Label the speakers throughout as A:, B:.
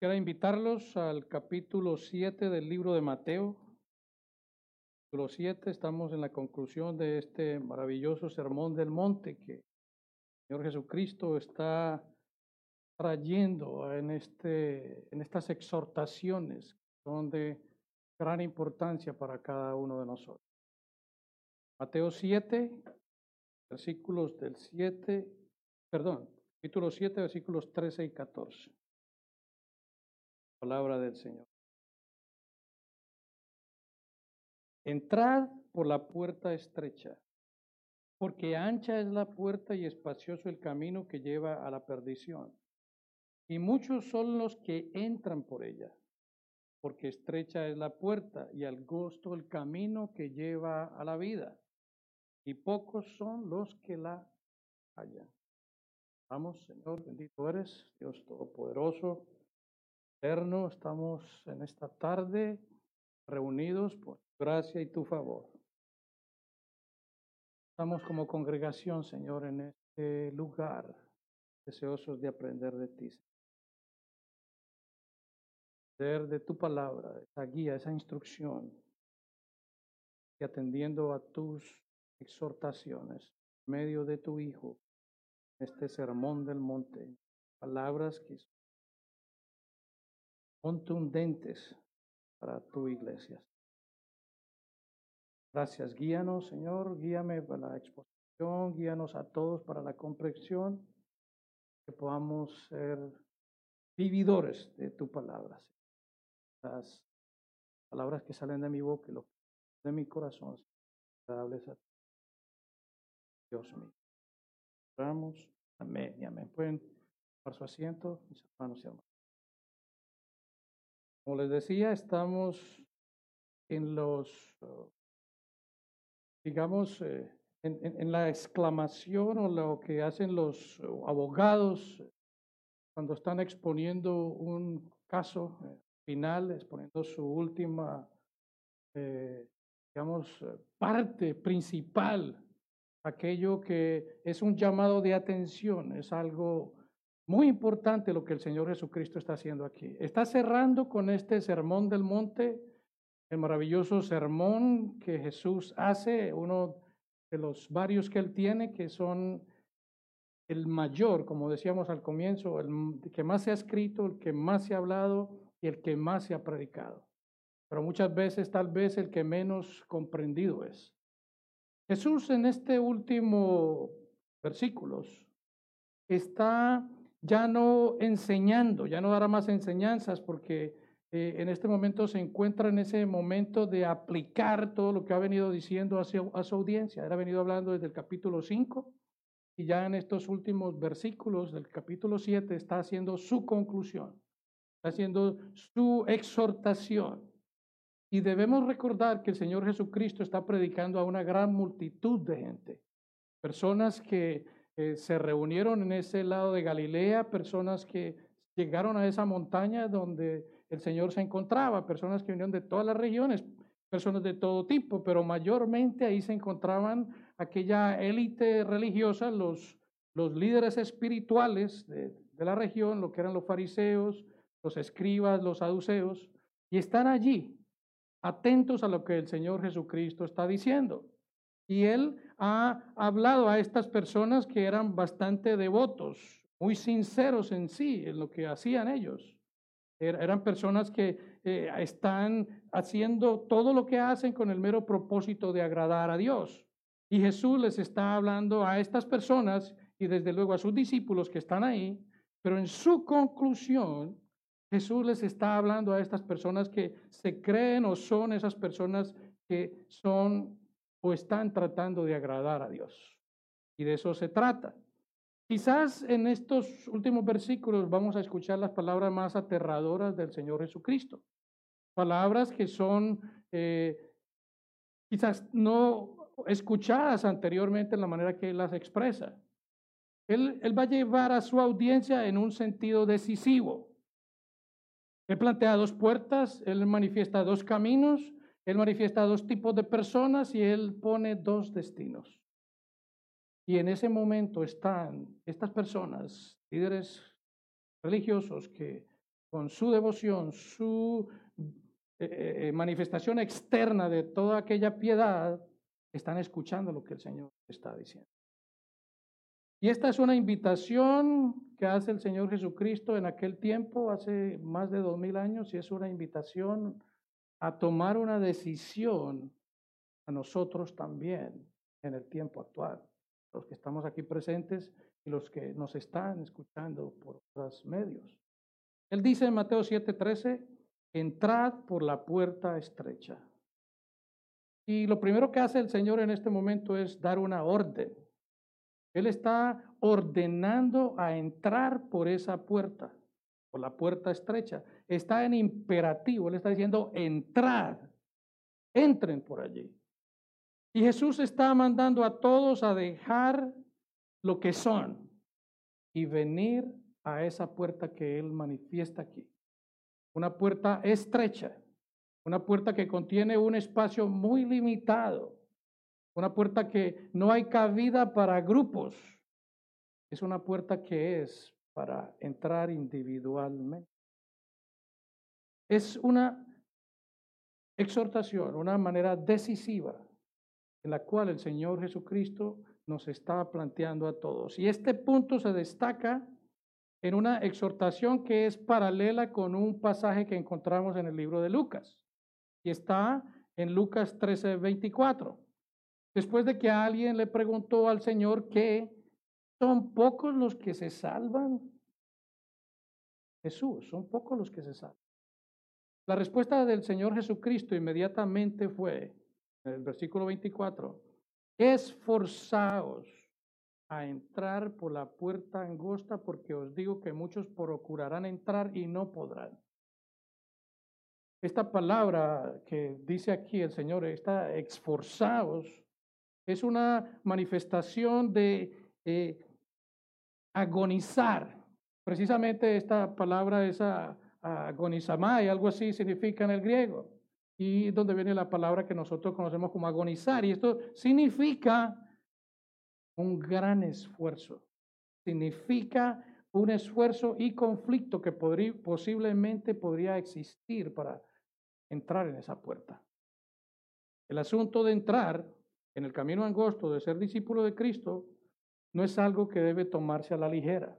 A: Quisiera invitarlos al capítulo 7 del libro de Mateo. Capítulo 7, estamos en la conclusión de este maravilloso sermón del monte que el Señor Jesucristo está trayendo en estas exhortaciones que son de gran importancia para cada uno de nosotros. Mateo 7, versículos del 7, capítulo 7, versículos 13 y 14. Palabra del Señor. Entrad por la puerta estrecha, porque ancha es la puerta y espacioso el camino que lleva a la perdición. Y muchos son los que entran por ella, porque estrecha es la puerta y angosto el camino que lleva a la vida. Y pocos son los que la hallan. Vamos, Señor, bendito eres, Dios Todopoderoso, eterno. Estamos en esta tarde reunidos por tu gracia y tu favor. Estamos como congregación, Señor, en este lugar, deseosos de aprender de ti, aprender de tu palabra, esa guía, esa instrucción, y atendiendo a tus exhortaciones, en medio de tu Hijo, este sermón del monte, palabras que son contundentes para tu iglesia. Gracias, guíanos, Señor, guíame para la exposición, guíanos a todos para la comprensión, que podamos ser vividores de tu palabra. Las palabras que salen de mi boca y lo de mi corazón, agradables a ti, Dios mío. Oramos, amén y amén. Pueden tomar su asiento, mis hermanos y hermanas. Como les decía, estamos en en la exclamación o lo que hacen los abogados cuando están exponiendo un caso final, exponiendo su última, parte principal, aquello que es un llamado de atención, es algo muy importante lo que el Señor Jesucristo está haciendo aquí. Está cerrando con este sermón del monte, el maravilloso sermón que Jesús hace, uno de los varios que él tiene, que son el mayor, como decíamos al comienzo, el que más se ha escrito, el que más se ha hablado y el que más se ha predicado. Pero muchas veces tal vez el que menos comprendido es. Jesús en este último versículos está ya no enseñando, ya no dará más enseñanzas porque en este momento se encuentra en ese momento de aplicar todo lo que ha venido diciendo a su audiencia. Él ha venido hablando desde el capítulo 5 y ya en estos últimos versículos del capítulo 7 está haciendo su conclusión, está haciendo su exhortación. Y debemos recordar que el Señor Jesucristo está predicando a una gran multitud de gente, personas que se reunieron en ese lado de Galilea, personas que llegaron a esa montaña donde el Señor se encontraba, personas que vinieron de todas las regiones, personas de todo tipo, pero mayormente ahí se encontraban aquella élite religiosa, los líderes espirituales de la región, lo que eran los fariseos, los escribas, los saduceos, y están allí atentos a lo que el Señor Jesucristo está diciendo. Y Él ha hablado a estas personas que eran bastante devotos, muy sinceros en sí, en lo que hacían ellos. Eran personas que están haciendo todo lo que hacen con el mero propósito de agradar a Dios. Y Jesús les está hablando a estas personas y desde luego a sus discípulos que están ahí, pero en su conclusión, Jesús les está hablando a estas personas que se creen o son esas personas que son o están tratando de agradar a Dios. Y de eso se trata. Quizás en estos últimos versículos vamos a escuchar las palabras más aterradoras del Señor Jesucristo. Palabras que son quizás no escuchadas anteriormente en la manera que Él las expresa. Él va a llevar a su audiencia en un sentido decisivo. Él plantea dos puertas, Él manifiesta dos caminos, Él manifiesta dos tipos de personas y Él pone dos destinos. Y en ese momento están estas personas, líderes religiosos que con su devoción, su manifestación externa de toda aquella piedad, están escuchando lo que el Señor está diciendo. Y esta es una invitación que hace el Señor Jesucristo en aquel tiempo, hace más de 2000 años, y es una invitación a tomar una decisión a nosotros también en el tiempo actual, los que estamos aquí presentes y los que nos están escuchando por otros medios. Él dice en Mateo 7:13, entrad por la puerta estrecha. Y lo primero que hace el Señor en este momento es dar una orden. Él está ordenando a entrar por esa puerta, por la puerta estrecha. Está en imperativo, Él está diciendo, entrad, entren por allí. Y Jesús está mandando a todos a dejar lo que son y venir a esa puerta que Él manifiesta aquí. Una puerta estrecha, una puerta que contiene un espacio muy limitado, una puerta que no hay cabida para grupos. Es una puerta que es para entrar individualmente. Es una exhortación, una manera decisiva en la cual el Señor Jesucristo nos está planteando a todos. Y este punto se destaca en una exhortación que es paralela con un pasaje que encontramos en el libro de Lucas. Y está en Lucas 13:24. Después de que alguien le preguntó al Señor que ¿son pocos los que se salvan? Jesús, son pocos los que se salvan. La respuesta del Señor Jesucristo inmediatamente fue, en el versículo 24, esforzaos a entrar por la puerta angosta, porque os digo que muchos procurarán entrar y no podrán. Esta palabra que dice aquí el Señor, esta esforzaos, es una manifestación de agonizar. Precisamente esta palabra es agonizamai, algo así significa en el griego, y donde viene la palabra que nosotros conocemos como agonizar, y esto significa un gran esfuerzo, significa un esfuerzo y conflicto que posiblemente podría existir para entrar en esa puerta. El asunto de entrar en el camino angosto de ser discípulo de Cristo no es algo que debe tomarse a la ligera.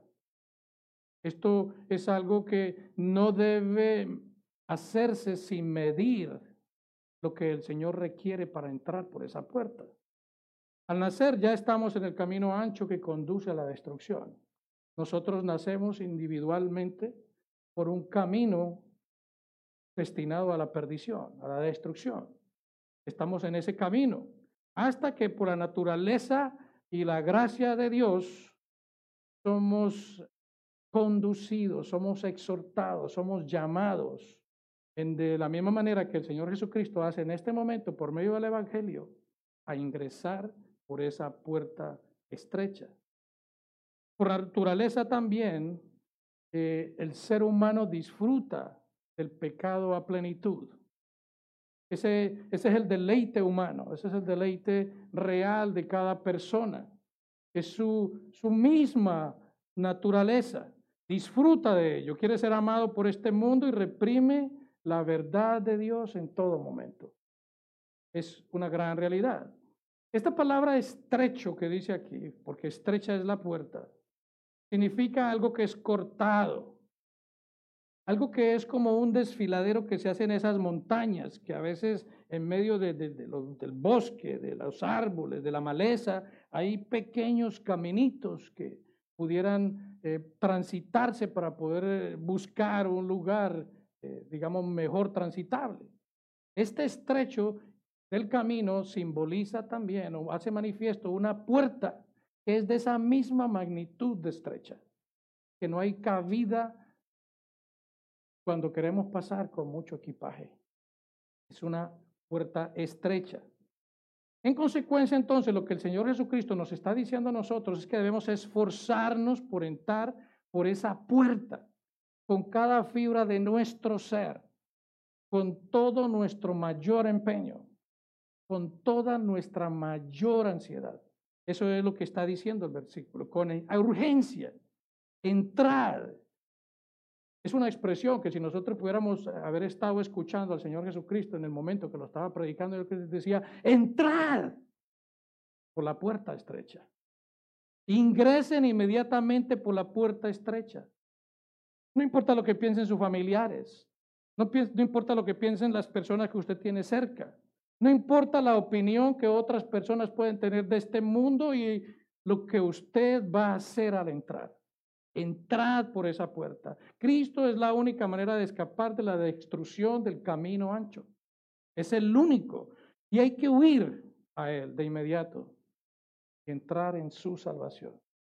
A: Esto es algo que no debe hacerse sin medir lo que el Señor requiere para entrar por esa puerta. Al nacer ya estamos en el camino ancho que conduce a la destrucción. Nosotros nacemos individualmente por un camino destinado a la perdición, a la destrucción. Estamos en ese camino hasta que por la naturaleza y la gracia de Dios somos conducidos, somos exhortados, somos llamados de la misma manera que el Señor Jesucristo hace en este momento por medio del Evangelio a ingresar por esa puerta estrecha. Por naturaleza también el ser humano disfruta del pecado a plenitud. Ese es el deleite humano, ese es el deleite real de cada persona. Es su misma naturaleza. Disfruta de ello, quiere ser amado por este mundo y reprime la verdad de Dios en todo momento. Es una gran realidad. Esta palabra estrecho que dice aquí, porque estrecha es la puerta, significa algo que es cortado, algo que es como un desfiladero que se hace en esas montañas, que a veces en medio del bosque, de los árboles, de la maleza, hay pequeños caminitos que pudieran transitarse para poder buscar un lugar, digamos, mejor transitable. Este estrecho del camino simboliza también o hace manifiesto una puerta que es de esa misma magnitud de estrecha, que no hay cabida cuando queremos pasar con mucho equipaje. Es una puerta estrecha. En consecuencia, entonces, lo que el Señor Jesucristo nos está diciendo a nosotros es que debemos esforzarnos por entrar por esa puerta con cada fibra de nuestro ser, con todo nuestro mayor empeño, con toda nuestra mayor ansiedad. Eso es lo que está diciendo el versículo, con urgencia, entrar. Es una expresión que si nosotros pudiéramos haber estado escuchando al Señor Jesucristo en el momento que lo estaba predicando, él decía, entrad por la puerta estrecha. Ingresen inmediatamente por la puerta estrecha. No importa lo que piensen sus familiares. No importa lo que piensen las personas que usted tiene cerca. No importa la opinión que otras personas pueden tener de este mundo y lo que usted va a hacer al entrar. Entrad por esa puerta. Cristo es la única manera de escapar de la destrucción del camino ancho. Es el único. Y hay que huir a Él de inmediato y entrar en su salvación.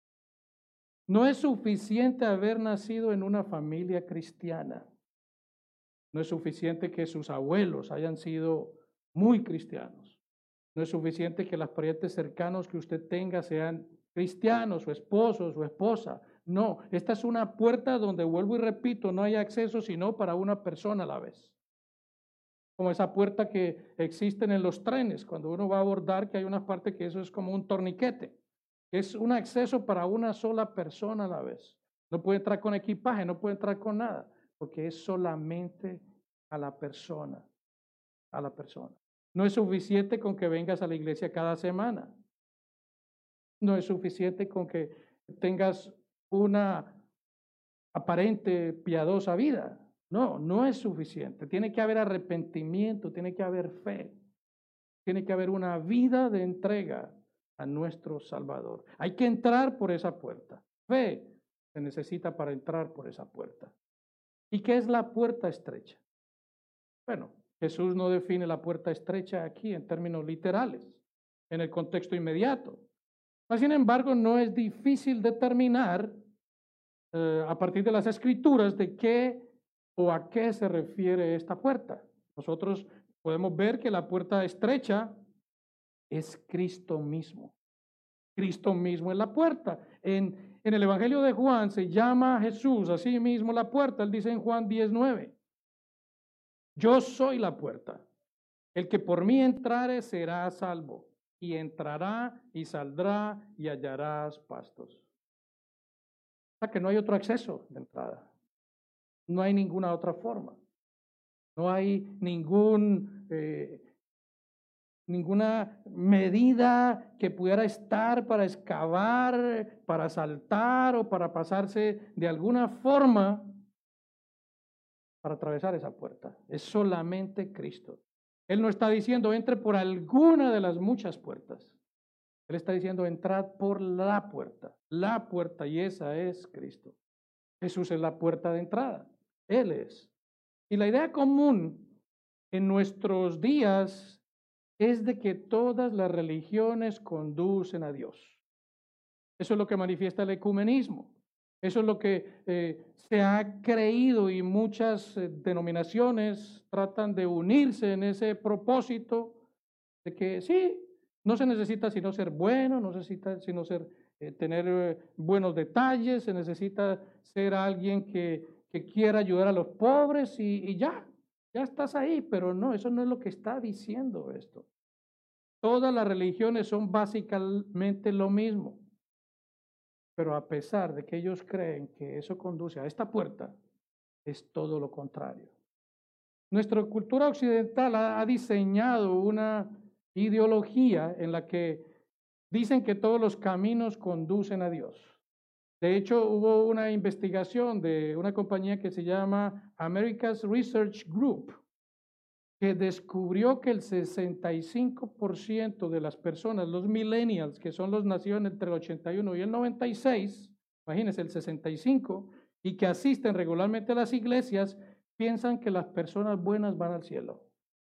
A: No es suficiente haber nacido en una familia cristiana. No es suficiente que sus abuelos hayan sido muy cristianos. No es suficiente que los parientes cercanos que usted tenga sean cristianos, su esposo, su esposa. No, esta es una puerta donde, vuelvo y repito, no hay acceso sino para una persona a la vez. Como esa puerta que existen en los trenes, cuando uno va a abordar, que hay una parte que eso es como un torniquete. Es un acceso para una sola persona a la vez. No puede entrar con equipaje, no puede entrar con nada, porque es solamente a la persona, a la persona. No es suficiente con que vengas a la iglesia cada semana. No es suficiente con que tengas una aparente piadosa vida. No, no es suficiente. Tiene que haber arrepentimiento, tiene que haber fe, tiene que haber una vida de entrega a nuestro Salvador. Hay que entrar por esa puerta. Fe se necesita para entrar por esa puerta. ¿Y qué es la puerta estrecha? Bueno, Jesús no define la puerta estrecha aquí en términos literales, en el contexto inmediato. Sin embargo, no es difícil determinar a partir de las escrituras de qué o a qué se refiere esta puerta. Nosotros podemos ver que la puerta estrecha es Cristo mismo. Cristo mismo es la puerta. En el Evangelio de Juan se llama a Jesús a sí mismo la puerta. Él dice en Juan 10:9, yo soy la puerta. El que por mí entrare será salvo, y entrará y saldrá y hallarás pastos. O sea que no hay otro acceso de entrada. No hay ninguna otra forma. No hay ninguna medida que pudiera estar para excavar, para saltar o para pasarse de alguna forma para atravesar esa puerta. Es solamente Cristo. Él no está diciendo entre por alguna de las muchas puertas. Él está diciendo entrad por la puerta, y esa es Cristo. Jesús es la puerta de entrada. Él es. Y la idea común en nuestros días es de que todas las religiones conducen a Dios. Eso es lo que manifiesta el ecumenismo. Eso es lo que se ha creído y muchas denominaciones tratan de unirse en ese propósito de que sí, no se necesita sino ser bueno, no se necesita sino tener buenos detalles, se necesita ser alguien que quiera ayudar a los pobres y ya estás ahí, pero no, eso no es lo que está diciendo esto. Todas las religiones son básicamente lo mismo, pero a pesar de que ellos creen que eso conduce a esta puerta, es todo lo contrario. Nuestra cultura occidental ha diseñado una ideología en la que dicen que todos los caminos conducen a Dios. De hecho, hubo una investigación de una compañía que se llama America's Research Group, que descubrió que el 65% de las personas, los millennials, que son los nacidos entre el 81 y el 96, imagínense el 65, y que asisten regularmente a las iglesias, piensan que las personas buenas van al cielo.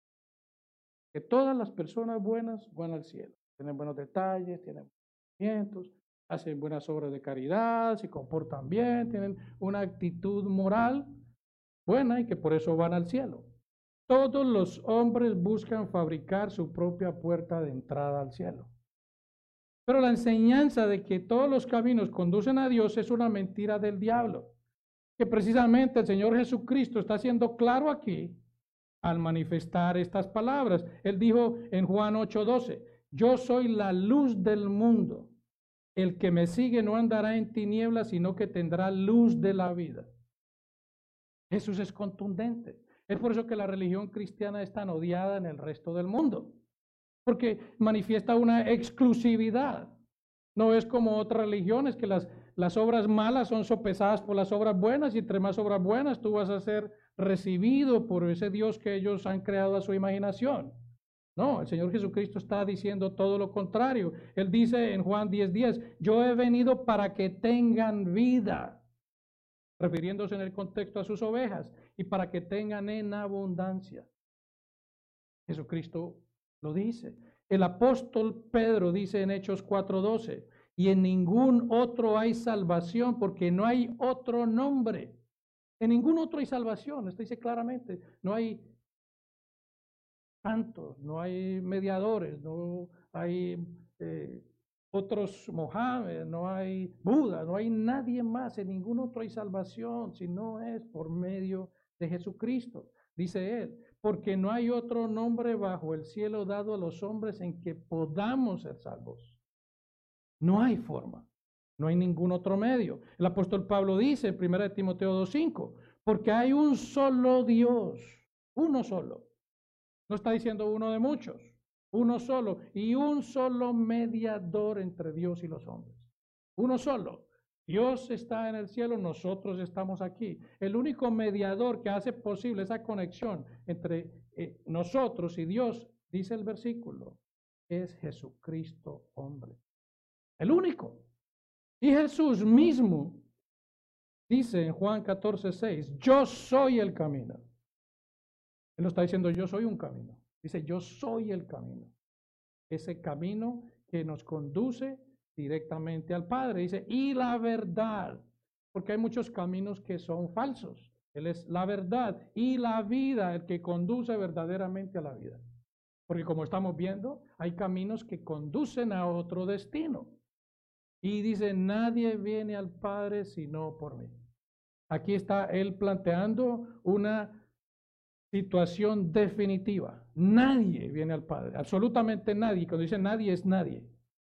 A: Que todas las personas buenas van al cielo. Tienen buenos detalles, tienen movimientos, hacen buenas obras de caridad, se comportan bien, tienen una actitud moral buena y que por eso van al cielo. Todos los hombres buscan fabricar su propia puerta de entrada al cielo. Pero la enseñanza de que todos los caminos conducen a Dios es una mentira del diablo, que precisamente el Señor Jesucristo está haciendo claro aquí al manifestar estas palabras. Él dijo en Juan 8:12, yo soy la luz del mundo. El que me sigue no andará en tinieblas, sino que tendrá luz de la vida. Jesús es contundente. Es por eso que la religión cristiana es tan odiada en el resto del mundo, porque manifiesta una exclusividad. No es como otras religiones que las obras malas son sopesadas por las obras buenas y entre más obras buenas tú vas a ser recibido por ese Dios que ellos han creado a su imaginación. No, el Señor Jesucristo está diciendo todo lo contrario. Él dice en Juan 10:10, yo he venido para que tengan vida, refiriéndose en el contexto a sus ovejas, y para que tengan en abundancia. Jesucristo lo dice. El apóstol Pedro dice en Hechos 4:12, y en ningún otro hay salvación, porque no hay otro nombre. En ningún otro hay salvación. Esto dice claramente, no hay santos, no hay mediadores, no hay otros Mohammed, no hay Buda, no hay nadie más, en ningún otro hay salvación, si no es por medio de Jesucristo. Dice él, porque no hay otro nombre bajo el cielo dado a los hombres en que podamos ser salvos. No hay forma, no hay ningún otro medio. El apóstol Pablo dice en 1 Timoteo 2:5, porque hay un solo Dios, uno solo. No está diciendo uno de muchos, uno solo, y un solo mediador entre Dios y los hombres. Uno solo. Dios está en el cielo, nosotros estamos aquí. El único mediador que hace posible esa conexión entre nosotros y Dios, dice el versículo, es Jesucristo hombre. El único. Y Jesús mismo dice en Juan 14:6, yo soy el camino. Él no está diciendo yo soy un camino. Dice yo soy el camino. Ese camino que nos conduce directamente al Padre. Dice y la verdad. Porque hay muchos caminos que son falsos. Él es la verdad y la vida, el que conduce verdaderamente a la vida. Porque como estamos viendo, hay caminos que conducen a otro destino. Y dice, nadie viene al Padre sino por mí. Aquí está él planteando una situación definitiva. Nadie viene al Padre, absolutamente nadie. Cuando dice nadie, es nadie.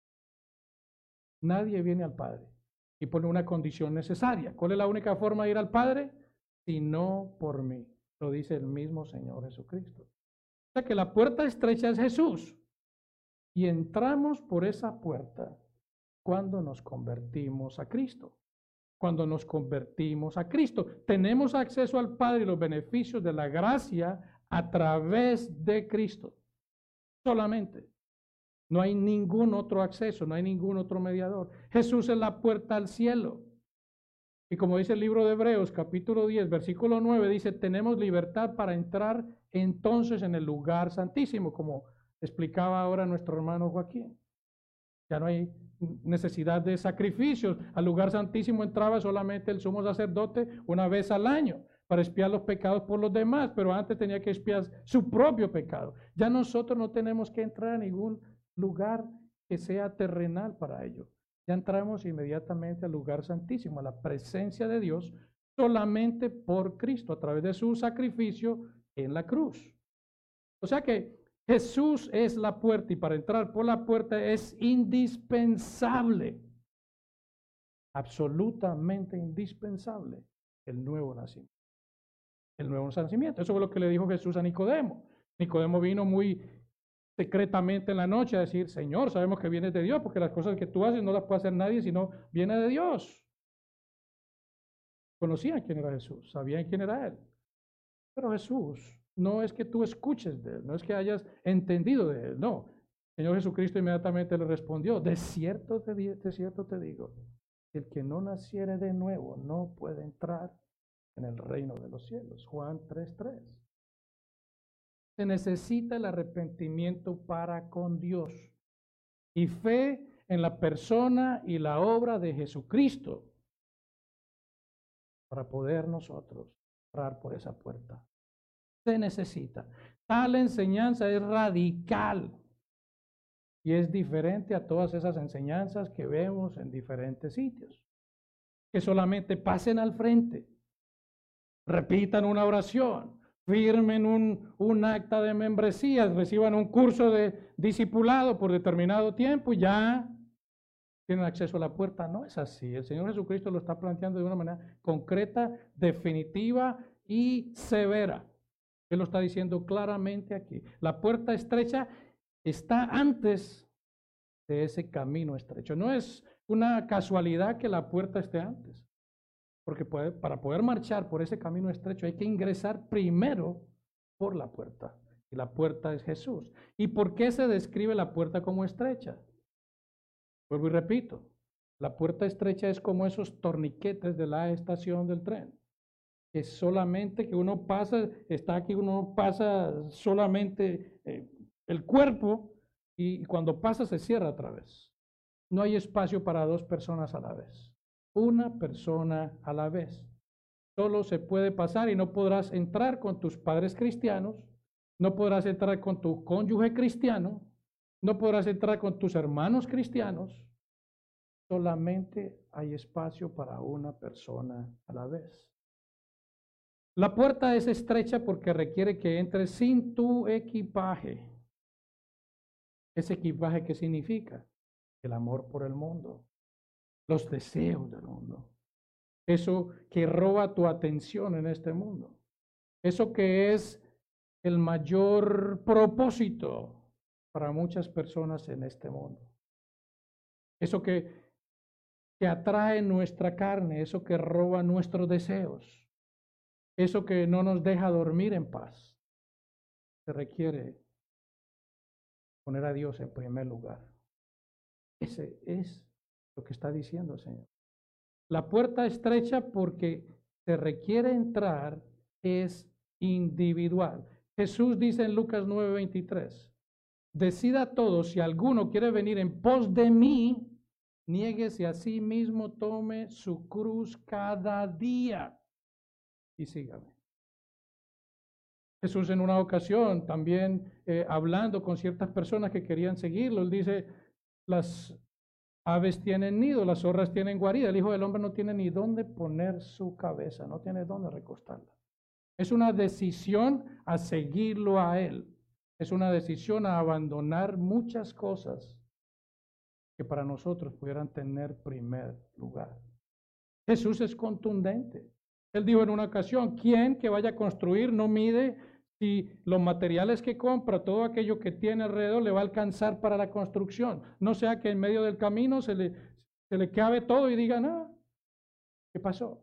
A: Nadie viene al Padre. Y pone una condición necesaria. ¿Cuál es la única forma de ir al Padre? Sino por mí. Lo dice el mismo Señor Jesucristo. O sea que la puerta estrecha es Jesús. Y entramos por esa puerta cuando nos convertimos a Cristo. Cuando nos convertimos a Cristo, tenemos acceso al Padre y los beneficios de la gracia a través de Cristo. Solamente. No hay ningún otro acceso, no hay ningún otro mediador. Jesús es la puerta al cielo. Y como dice el libro de Hebreos, capítulo 10, versículo 9, dice, tenemos libertad para entrar entonces en el lugar santísimo, como explicaba ahora nuestro hermano Joaquín. Ya no hay necesidad de sacrificios. Al lugar santísimo entraba solamente el sumo sacerdote una vez al año para expiar los pecados por los demás, pero antes tenía que expiar su propio pecado. Ya nosotros no tenemos que entrar a ningún lugar que sea terrenal para ello. Ya entramos inmediatamente al lugar santísimo, a la presencia de Dios, solamente por Cristo, a través de su sacrificio en la cruz. O sea que Jesús es la puerta y para entrar por la puerta es indispensable, absolutamente indispensable, el nuevo nacimiento. El nuevo nacimiento. Eso fue lo que le dijo Jesús a Nicodemo. Nicodemo vino muy secretamente en la noche a decir, Señor, sabemos que vienes de Dios, porque las cosas que tú haces no las puede hacer nadie, sino viene de Dios. Conocían quién era Jesús, sabían quién era Él. Pero Jesús no es que tú escuches de Él, no es que hayas entendido de Él, no. El Señor Jesucristo inmediatamente le respondió, de cierto te digo, el que no naciere de nuevo no puede entrar en el reino de los cielos. Juan 3:3. Se necesita el arrepentimiento para con Dios y fe en la persona y la obra de Jesucristo para poder nosotros entrar por esa puerta. Se necesita. Tal enseñanza es radical y es diferente a todas esas enseñanzas que vemos en diferentes sitios. Que solamente pasen al frente, repitan una oración, firmen un acta de membresía, reciban un curso de discipulado por determinado tiempo y ya tienen acceso a la puerta. No es así. El Señor Jesucristo lo está planteando de una manera concreta, definitiva y severa. Él lo está diciendo claramente aquí. La puerta estrecha está antes de ese camino estrecho. No es una casualidad que la puerta esté antes, porque para poder marchar por ese camino estrecho hay que ingresar primero por la puerta. Y la puerta es Jesús. ¿Y por qué se describe la puerta como estrecha? Vuelvo y repito, la puerta estrecha es como esos torniquetes de la estación del tren. Es solamente que uno pasa, está aquí, uno pasa solamente el cuerpo y cuando pasa se cierra otra vez. No hay espacio para dos personas a la vez. Una persona a la vez. Solo se puede pasar y no podrás entrar con tus padres cristianos, no podrás entrar con tu cónyuge cristiano, no podrás entrar con tus hermanos cristianos. Solamente hay espacio para una persona a la vez. La puerta es estrecha porque requiere que entres sin tu equipaje. ¿Ese equipaje qué significa? El amor por el mundo, los deseos del mundo, eso que roba tu atención en este mundo, eso que es el mayor propósito para muchas personas en este mundo, eso que atrae nuestra carne, eso que roba nuestros deseos, eso que no nos deja dormir en paz. Se requiere poner a Dios en primer lugar. Ese es lo que está diciendo el Señor. La puerta estrecha porque se requiere entrar es individual. Jesús dice en Lucas 9:23, decida todos, si alguno quiere venir en pos de mí, niéguese a sí mismo, tome su cruz cada día y sígame. Jesús en una ocasión también hablando con ciertas personas que querían seguirlo, él dice, las aves tienen nido, las zorras tienen guarida, el Hijo del Hombre no tiene ni dónde poner su cabeza, no tiene dónde recostarla. Es una decisión a seguirlo a Él, es una decisión a abandonar muchas cosas que para nosotros pudieran tener primer lugar. Jesús es contundente. Él dijo en una ocasión, ¿quién que vaya a construir no mide si los materiales que compra, todo aquello que tiene alrededor le va a alcanzar para la construcción? No sea que en medio del camino se le cabe todo y diga, no, ¿qué pasó?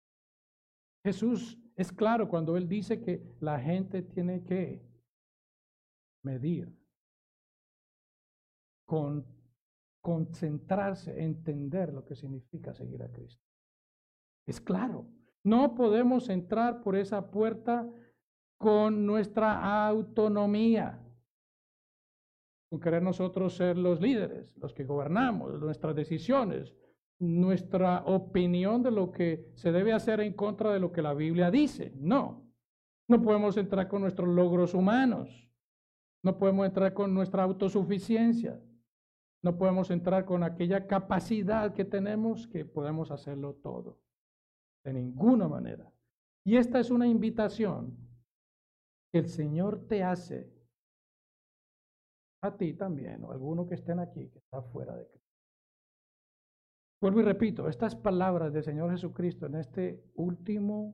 A: Jesús es claro cuando Él dice que la gente tiene que medir, concentrarse, entender lo que significa seguir a Cristo. Es claro, no podemos entrar por esa puerta con nuestra autonomía, con querer nosotros ser los líderes, los que gobernamos, nuestras decisiones, nuestra opinión de lo que se debe hacer en contra de lo que la Biblia dice. No, no podemos entrar con nuestros logros humanos, no podemos entrar con nuestra autosuficiencia, no podemos entrar con aquella capacidad que tenemos que podemos hacerlo todo, de ninguna manera. Y esta es una invitación que el Señor te hace a ti también, o a alguno que estén aquí, que está fuera de Cristo. Vuelvo y repito, estas palabras del Señor Jesucristo en este último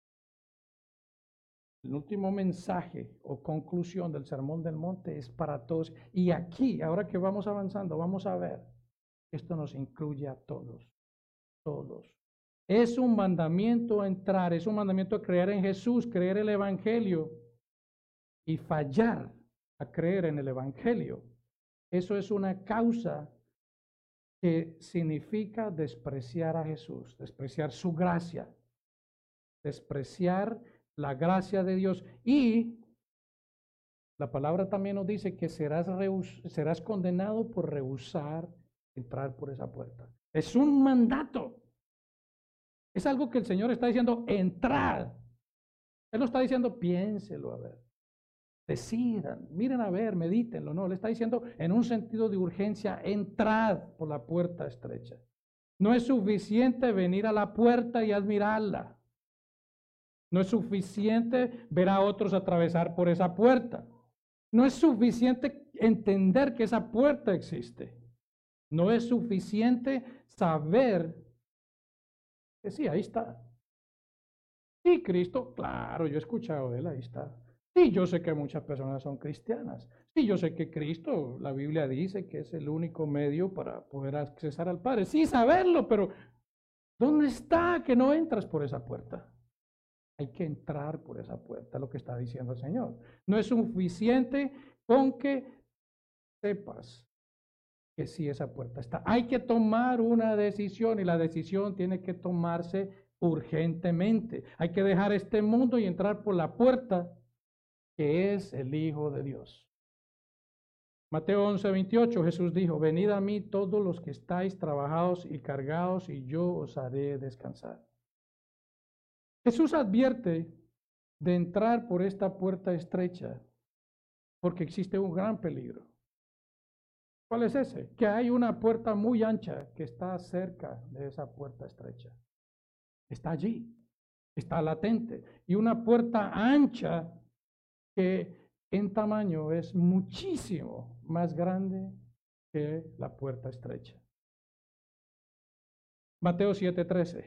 A: mensaje o conclusión del Sermón del Monte es para todos. Y aquí, ahora que vamos avanzando, vamos a ver, esto nos incluye a todos, todos. Es un mandamiento a entrar, es un mandamiento a creer en Jesús, creer el Evangelio y fallar a creer en el Evangelio. Eso es una causa que significa despreciar a Jesús, despreciar su gracia, despreciar la gracia de Dios. Y la palabra también nos dice que serás condenado por rehusar entrar por esa puerta. Es un mandato. Es algo que el Señor está diciendo, entrad. Él no está diciendo, piénselo a ver. Decidan, miren a ver, medítenlo. No, le está diciendo en un sentido de urgencia, entrad por la puerta estrecha. No es suficiente venir a la puerta y admirarla. No es suficiente ver a otros atravesar por esa puerta. No es suficiente entender que esa puerta existe. No es suficiente saber que sí, ahí está. Sí, Cristo, claro, yo he escuchado de él, ahí está. Sí, yo sé que muchas personas son cristianas. Sí, yo sé que Cristo, la Biblia dice que es el único medio para poder accesar al Padre. Sí, saberlo, pero ¿dónde está que no entras por esa puerta? Hay que entrar por esa puerta, lo que está diciendo el Señor. No es suficiente con que sepas que sí esa puerta está. Hay que tomar una decisión y la decisión tiene que tomarse urgentemente. Hay que dejar este mundo y entrar por la puerta que es el Hijo de Dios. Mateo 11:28, Jesús dijo, venid a mí todos los que estáis trabajados y cargados y yo os haré descansar. Jesús advierte de entrar por esta puerta estrecha porque existe un gran peligro. ¿Cuál es ese? Que hay una puerta muy ancha que está cerca de esa puerta estrecha. Está allí, está latente. Y una puerta ancha que en tamaño es muchísimo más grande que la puerta estrecha. Mateo 7:13.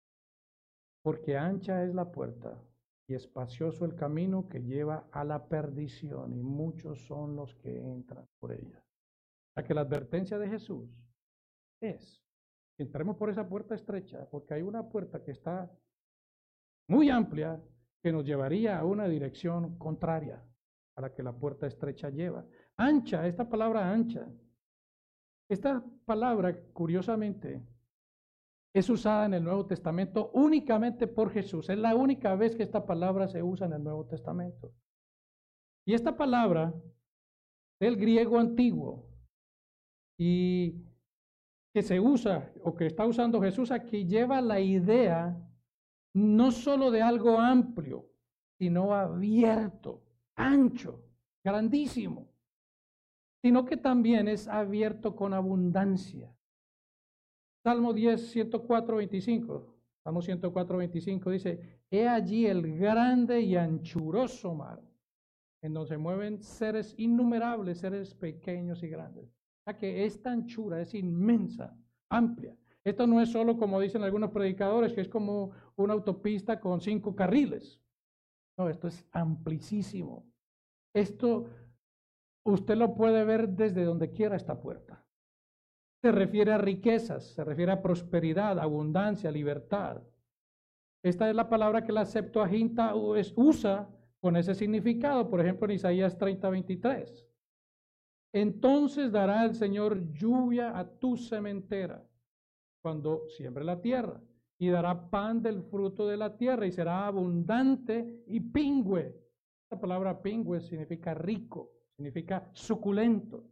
A: Porque ancha es la puerta y espacioso el camino que lleva a la perdición y muchos son los que entran por ella. O sea que la advertencia de Jesús es que entremos por esa puerta estrecha porque hay una puerta que está muy amplia que nos llevaría a una dirección contraria a la que la puerta estrecha lleva. Ancha, esta palabra ancha. Esta palabra, curiosamente, es usada en el Nuevo Testamento únicamente por Jesús. Es la única vez que esta palabra se usa en el Nuevo Testamento. Y esta palabra del griego antiguo y que se usa o que está usando Jesús aquí lleva la idea no solo de algo amplio, sino abierto, ancho, grandísimo, sino que también es abierto con abundancia. Salmo 10, 104, 25. Salmo 104, 25 dice, he allí el grande y anchuroso mar, en donde se mueven seres innumerables, seres pequeños y grandes. O sea que esta anchura es inmensa, amplia. Esto no es solo, como dicen algunos predicadores, que es como una autopista con 5 carriles. No, esto es amplísimo. Esto usted lo puede ver desde donde quiera esta puerta. Se refiere a riquezas, se refiere a prosperidad, abundancia, libertad. Esta es la palabra que la Septuaginta usa con ese significado, por ejemplo en Isaías 30:23. Entonces dará el Señor lluvia a tu sementera cuando siembre la tierra, y dará pan del fruto de la tierra, y será abundante y pingüe. La palabra pingüe significa rico, significa suculento.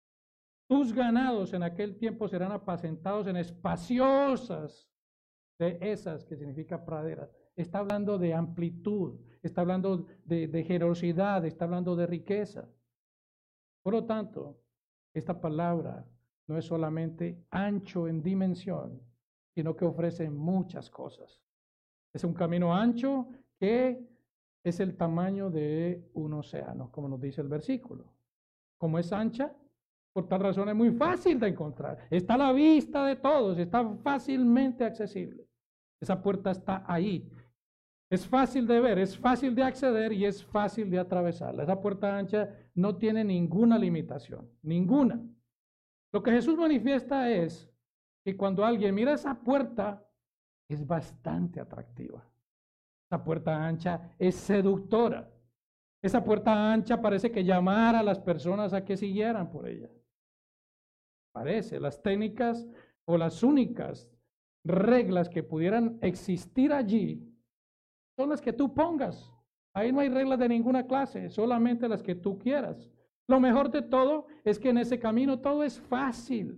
A: Tus ganados en aquel tiempo serán apacentados en espaciosas dehesas, que significa praderas. Está hablando de amplitud, está hablando de generosidad, está hablando de riqueza. Por lo tanto, esta palabra no es solamente ancho en dimensión, sino que ofrece muchas cosas. Es un camino ancho que es el tamaño de un océano, como nos dice el versículo. Como es ancha, por tal razón es muy fácil de encontrar. Está a la vista de todos, está fácilmente accesible. Esa puerta está ahí. Es fácil de ver, es fácil de acceder y es fácil de atravesarla. Esa puerta ancha no tiene ninguna limitación, ninguna. Lo que Jesús manifiesta es que cuando alguien mira esa puerta, es bastante atractiva. Esa puerta ancha es seductora. Esa puerta ancha parece que llamara a las personas a que siguieran por ella. Parece, las técnicas o las únicas reglas que pudieran existir allí son las que tú pongas. Ahí no hay reglas de ninguna clase, solamente las que tú quieras. Lo mejor de todo es que en ese camino todo es fácil,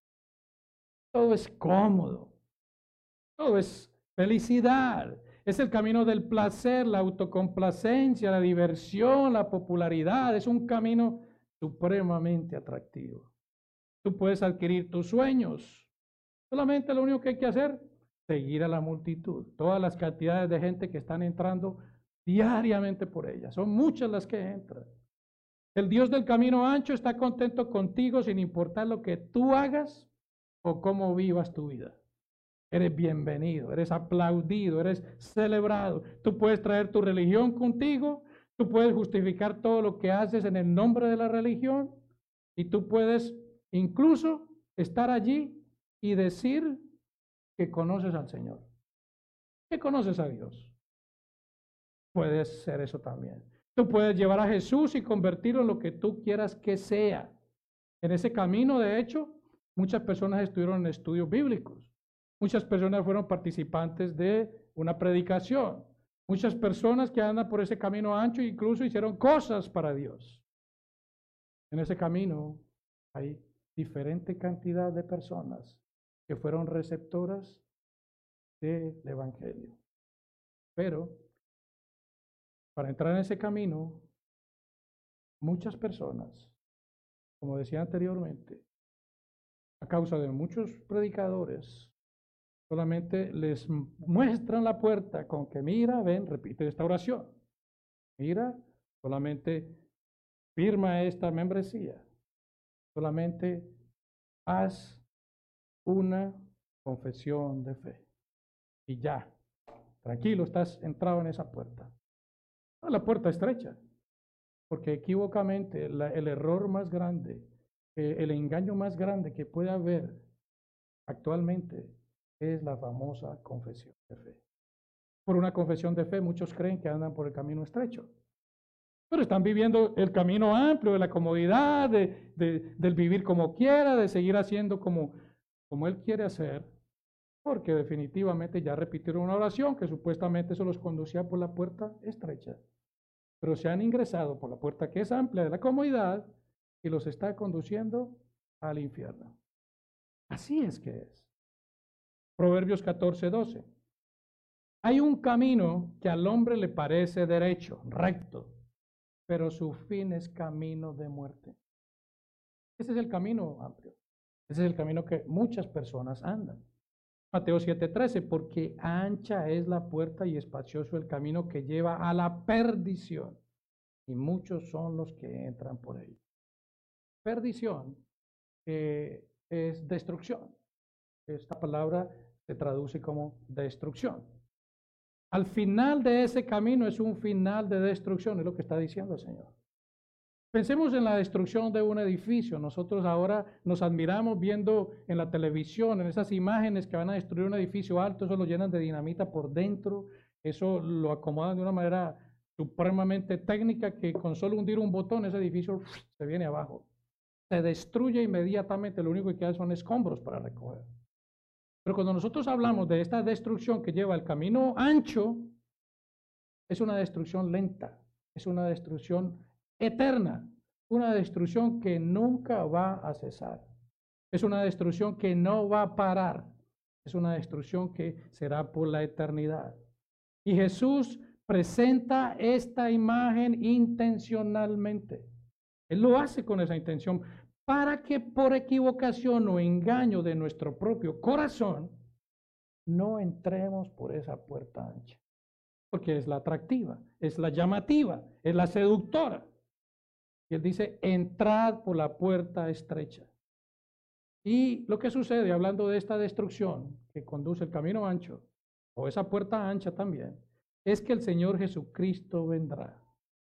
A: todo es cómodo, todo es felicidad. Es el camino del placer, la autocomplacencia, la diversión, la popularidad. Es un camino supremamente atractivo. Tú puedes adquirir tus sueños. Solamente lo único que hay que hacer, seguir a la multitud. Todas las cantidades de gente que están entrando diariamente por ella. Son muchas las que entran. El Dios del camino ancho está contento contigo sin importar lo que tú hagas o cómo vivas tu vida. eres bienvenido, eres aplaudido, eres celebrado. Tú puedes traer tu religión contigo, tú puedes justificar todo lo que haces en el nombre de la religión y tú puedes incluso estar allí y decir que conoces al Señor, que conoces a Dios. Puedes ser eso también. Tú puedes llevar a Jesús y convertirlo en lo que tú quieras que sea. En ese camino, de hecho, muchas personas estuvieron en estudios bíblicos. Muchas personas fueron participantes de una predicación. Muchas personas que andan por ese camino ancho incluso hicieron cosas para Dios. En ese camino hay diferente cantidad de personas que fueron receptoras del Evangelio. Pero para entrar en ese camino, muchas personas, como decía anteriormente, a causa de muchos predicadores, solamente les muestran la puerta con que mira, ven, repite esta oración. Mira, solamente firma esta membresía. Solamente haz una confesión de fe. Y ya, tranquilo, estás entrado en esa puerta. La puerta estrecha, porque equivocamente el error más grande, el engaño más grande que puede haber actualmente es la famosa confesión de fe. Por una confesión de fe, muchos creen que andan por el camino estrecho, pero están viviendo el camino amplio de la comodidad, del vivir como quiera, de seguir haciendo como él quiere hacer, porque definitivamente ya repitieron una oración que supuestamente eso los conducía por la puerta estrecha, pero se han ingresado por la puerta que es amplia de la comodidad y los está conduciendo al infierno. Así es que es. Proverbios 14:12. Hay un camino que al hombre le parece derecho, recto, pero su fin es camino de muerte. Ese es el camino amplio. Ese es el camino que muchas personas andan. Mateo 7:13, porque ancha es la puerta y espacioso el camino que lleva a la perdición, y muchos son los que entran por él. Perdición es destrucción. Esta palabra se traduce como destrucción. Al final de ese camino es un final de destrucción, es lo que está diciendo el Señor. Pensemos en la destrucción de un edificio. Nosotros ahora nos admiramos viendo en la televisión, en esas imágenes que van a destruir un edificio alto, eso lo llenan de dinamita por dentro, eso lo acomodan de una manera supremamente técnica que con solo hundir un botón ese edificio se viene abajo. Se destruye inmediatamente, lo único que queda son escombros para recoger. Pero cuando nosotros hablamos de esta destrucción que lleva el camino ancho, es una destrucción lenta, es una destrucción eterna, una destrucción que nunca va a cesar. Es una destrucción que no va a parar, es una destrucción que será por la eternidad. Y Jesús presenta esta imagen intencionalmente. Él lo hace con esa intención para que por equivocación o engaño de nuestro propio corazón no entremos por esa puerta ancha, porque es la atractiva, es la llamativa, es la seductora. Y él dice, entrad por la puerta estrecha. Y lo que sucede, hablando de esta destrucción que conduce el camino ancho, o esa puerta ancha también, es que el Señor Jesucristo vendrá.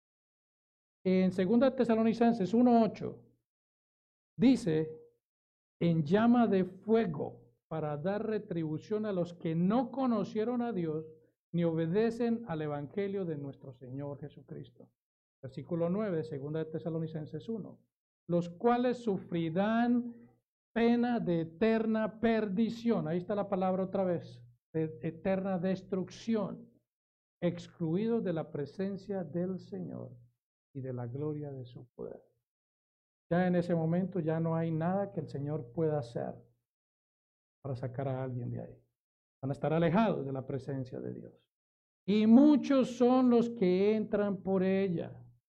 A: En 2 Tesalonicenses 1:8 dice, en llama de fuego para dar retribución a los que no conocieron a Dios ni obedecen al Evangelio de nuestro Señor Jesucristo. Versículo 9, 2 Tesalonicenses 1, los cuales sufrirán pena de eterna perdición. Ahí está la palabra otra vez, de eterna destrucción, excluidos de la presencia del Señor y de la gloria de su poder. Ya en ese momento ya no hay nada que el Señor pueda hacer para sacar a alguien de ahí. Van a estar alejados de la presencia de Dios. Y muchos son los que entran por ella.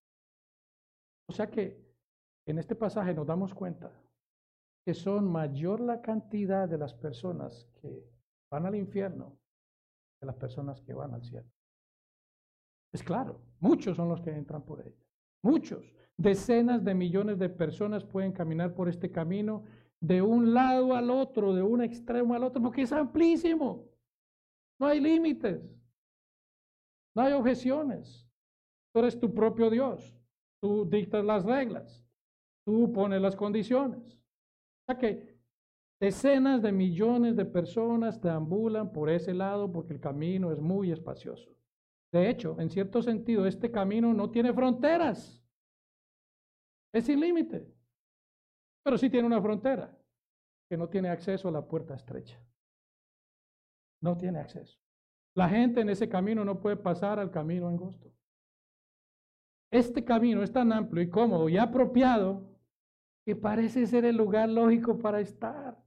A: O sea que en este pasaje nos damos cuenta que son mayor la cantidad de las personas que van al infierno que las personas que van al cielo. Es claro, muchos son los que entran por ella. Muchos, decenas de millones de personas pueden caminar por este camino de un lado al otro, de un extremo al otro, porque es amplísimo. No hay límites, no hay objeciones. Tú eres tu propio Dios, tú dictas las reglas, tú pones las condiciones. O sea que decenas de millones de personas deambulan por ese lado porque el camino es muy espacioso. De hecho, en cierto sentido, este camino no tiene fronteras, es sin límite, pero sí tiene una frontera, que no tiene acceso a la puerta estrecha. No tiene acceso. La gente en ese camino no puede pasar al camino angosto. Este camino es tan amplio y cómodo y apropiado que parece ser el lugar lógico para estar.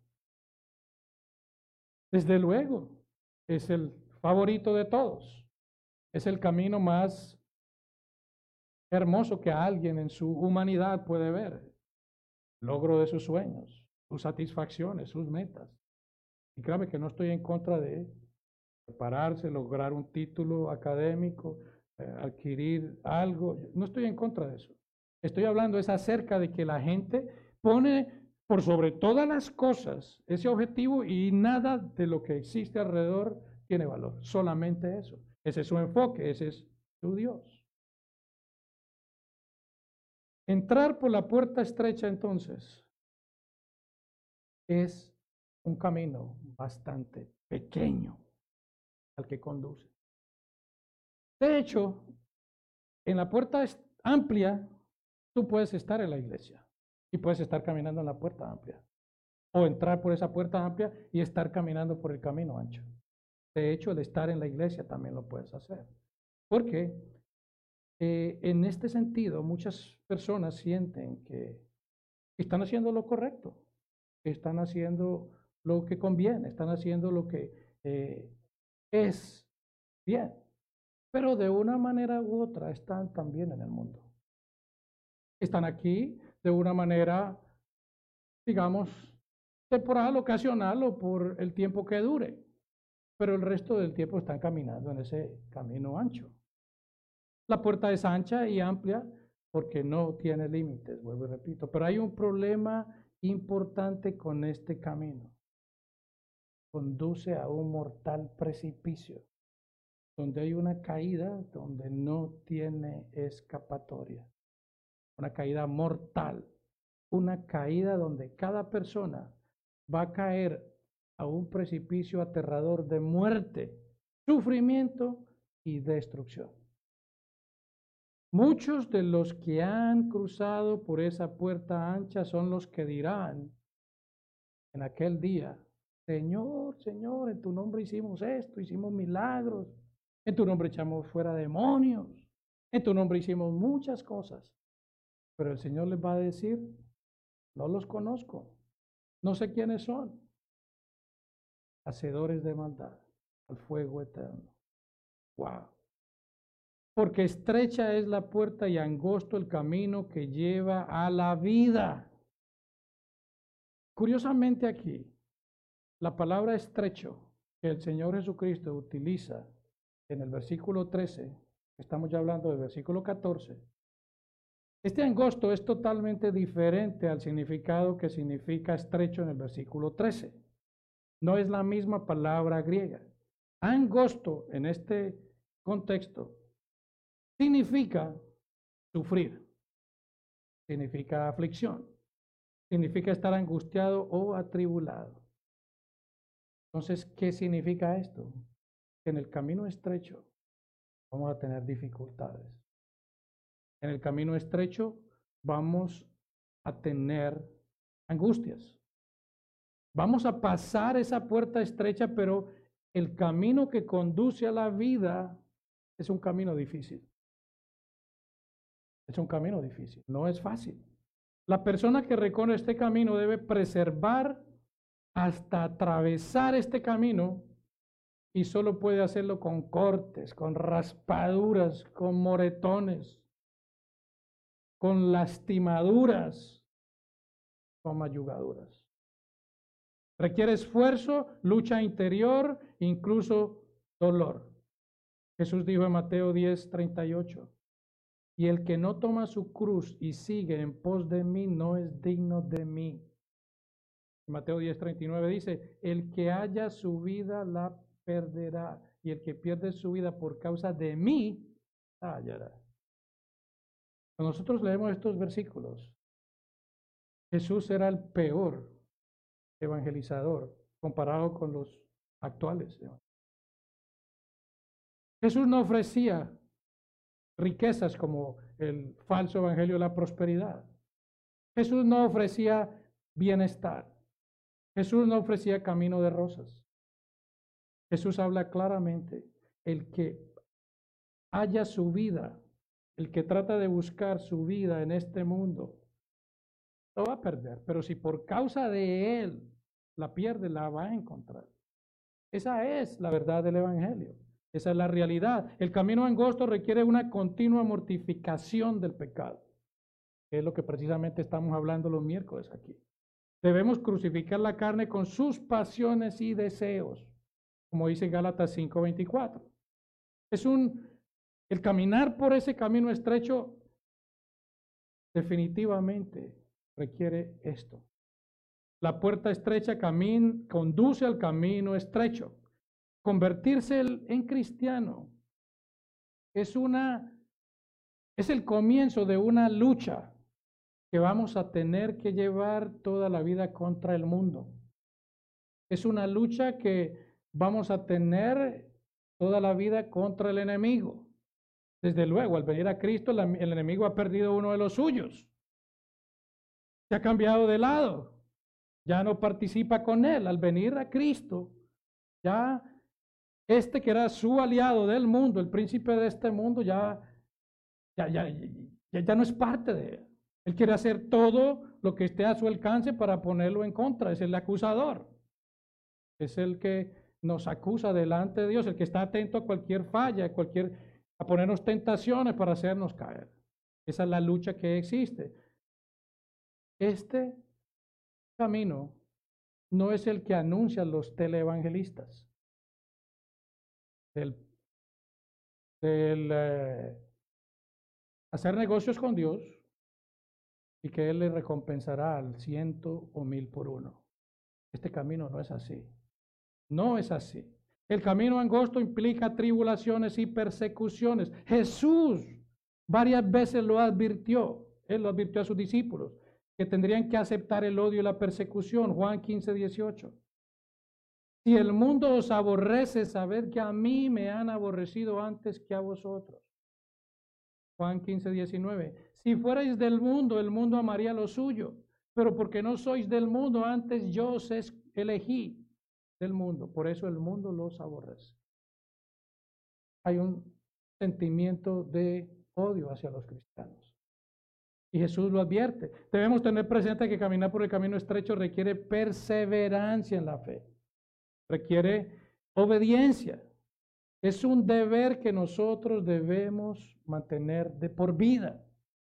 A: Desde luego, es el favorito de todos. Es el camino más hermoso que alguien en su humanidad puede ver. Logro de sus sueños, sus satisfacciones, sus metas. Y créame que no estoy en contra de prepararse, lograr un título académico, adquirir algo. No estoy en contra de eso. Estoy hablando es acerca de que la gente pone por sobre todas las cosas ese objetivo y nada de lo que existe alrededor tiene valor. Solamente eso. Ese es su enfoque, ese es su Dios. Entrar por la puerta estrecha entonces es un camino bastante pequeño al que conduce. De hecho, en la puerta amplia, tú puedes estar en la iglesia y puedes estar caminando en la puerta amplia. O entrar por esa puerta amplia y estar caminando por el camino ancho. De hecho, el estar en la iglesia también lo puedes hacer. Porque en este sentido, muchas personas sienten que están haciendo lo correcto, que están haciendo lo que conviene, están haciendo lo que es bien. Pero de una manera u otra están también en el mundo. Están aquí de una manera, digamos, temporal, ocasional o por el tiempo que dure. Pero el resto del tiempo están caminando en ese camino ancho. La puerta es ancha y amplia porque no tiene límites, vuelvo y repito. Pero hay un problema importante con este camino. Conduce a un mortal precipicio, donde hay una caída donde no tiene escapatoria. Una caída mortal. Una caída donde cada persona va a caer a un precipicio aterrador de muerte, sufrimiento y destrucción. Muchos de los que han cruzado por esa puerta ancha son los que dirán en aquel día, Señor, Señor, en tu nombre hicimos esto, hicimos milagros, en tu nombre echamos fuera demonios, en tu nombre hicimos muchas cosas. Pero el Señor les va a decir, no los conozco, no sé quiénes son, hacedores de maldad, al fuego eterno. Wow. Porque estrecha es la puerta y angosto el camino que lleva a la vida. Curiosamente aquí, la palabra estrecho que el Señor Jesucristo utiliza en el versículo 13, estamos ya hablando del versículo 14, este angosto es totalmente diferente al significado que significa estrecho en el versículo 13. No es la misma palabra griega. Angosto en este contexto significa sufrir, significa aflicción, significa estar angustiado o atribulado. Entonces, ¿qué significa esto? Que en el camino estrecho vamos a tener dificultades. En el camino estrecho vamos a tener angustias. Vamos a pasar esa puerta estrecha, pero el camino que conduce a la vida es un camino difícil. Es un camino difícil, no es fácil. La persona que recorre este camino debe preservar hasta atravesar este camino y solo puede hacerlo con cortes, con raspaduras, con moretones, con lastimaduras, con mayugaduras. Requiere esfuerzo, lucha interior, incluso dolor. Jesús dijo en Mateo 10:38, y el que no toma su cruz y sigue en pos de mí no es digno de mí. Mateo 10:39 dice, el que haya su vida la perderá, y el que pierde su vida por causa de mí, la hallará. Cuando nosotros leemos estos versículos, Jesús era el peor evangelizador comparado con los actuales. Jesús no ofrecía riquezas como el falso evangelio de la prosperidad. Jesús no ofrecía bienestar. Jesús no ofrecía camino de rosas. Jesús habla claramente, el que haya su vida, el que trata de buscar su vida en este mundo, lo va a perder, pero si por causa de él la pierde, la va a encontrar. Esa es la verdad del evangelio. Esa es la realidad. El camino angosto requiere una continua mortificación del pecado, que es lo que precisamente estamos hablando los miércoles aquí. Debemos crucificar la carne con sus pasiones y deseos, como dice Gálatas 5:24. El caminar por ese camino estrecho definitivamente requiere esto. La puerta estrecha conduce al camino estrecho. Convertirse en cristiano es el comienzo de una lucha que vamos a tener que llevar toda la vida contra el mundo. Es una lucha que vamos a tener toda la vida contra el enemigo. Desde luego, al venir a Cristo, el enemigo ha perdido uno de los suyos. Se ha cambiado de lado. Ya no participa con él. Al venir a Cristo, ya este que era su aliado del mundo, el príncipe de este mundo, ya no es parte de él. Él quiere hacer todo lo que esté a su alcance para ponerlo en contra. Es el acusador. Es el que nos acusa delante de Dios, el que está atento a cualquier falla, a ponernos tentaciones para hacernos caer. Esa es la lucha que existe. Este camino no es el que anuncian los teleevangelistas. Hacer negocios con Dios y que Él le recompensará al 100 o 1000 por uno. Este camino no es así. No es así. El camino angosto implica tribulaciones y persecuciones. Jesús varias veces lo advirtió. Él lo advirtió a sus discípulos, que tendrían que aceptar el odio y la persecución. Juan 15:18. Si el mundo os aborrece, sabed que a mí me han aborrecido antes que a vosotros. Juan 15:19. Si fuerais del mundo, el mundo amaría lo suyo. Pero porque no sois del mundo, antes yo os elegí del mundo. Por eso el mundo los aborrece. Hay un sentimiento de odio hacia los cristianos. Y Jesús lo advierte. Debemos tener presente que caminar por el camino estrecho requiere perseverancia en la fe. Requiere obediencia. Es un deber que nosotros debemos mantener de por vida.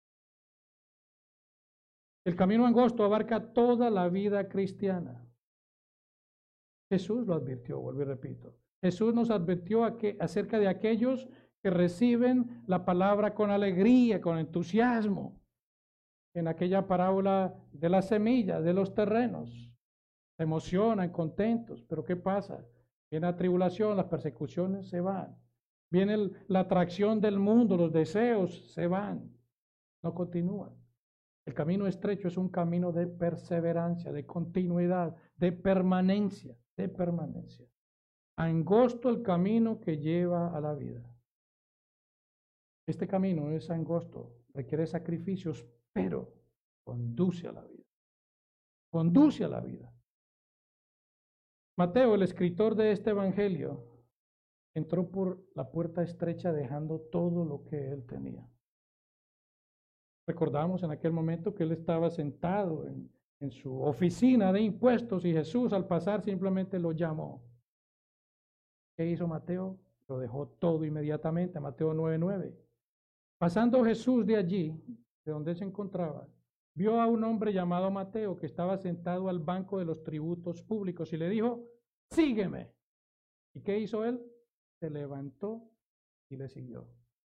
A: El camino angosto abarca toda la vida cristiana. Jesús lo advirtió, vuelvo y repito. Jesús nos advirtió acerca de aquellos que reciben la palabra con alegría, con entusiasmo. En aquella parábola de la semilla, de los terrenos. Se emocionan, contentos, pero ¿qué pasa? Viene la tribulación, las persecuciones se van. Viene la atracción del mundo, los deseos se van, no continúan. El camino estrecho es un camino de perseverancia, de continuidad, de permanencia, de permanencia. Angosto el camino que lleva a la vida. Este camino es angosto, requiere sacrificios, pero conduce a la vida. Conduce a la vida. Mateo, el escritor de este evangelio, entró por la puerta estrecha dejando todo lo que él tenía. Recordamos en aquel momento que él estaba sentado en su oficina de impuestos y Jesús al pasar simplemente lo llamó. ¿Qué hizo Mateo? Lo dejó todo inmediatamente, Mateo 9:9. Pasando Jesús de allí, de donde se encontraba, vio a un hombre llamado Mateo que estaba sentado al banco de los tributos públicos y le dijo, sígueme. ¿Y qué hizo él? Se levantó y le siguió.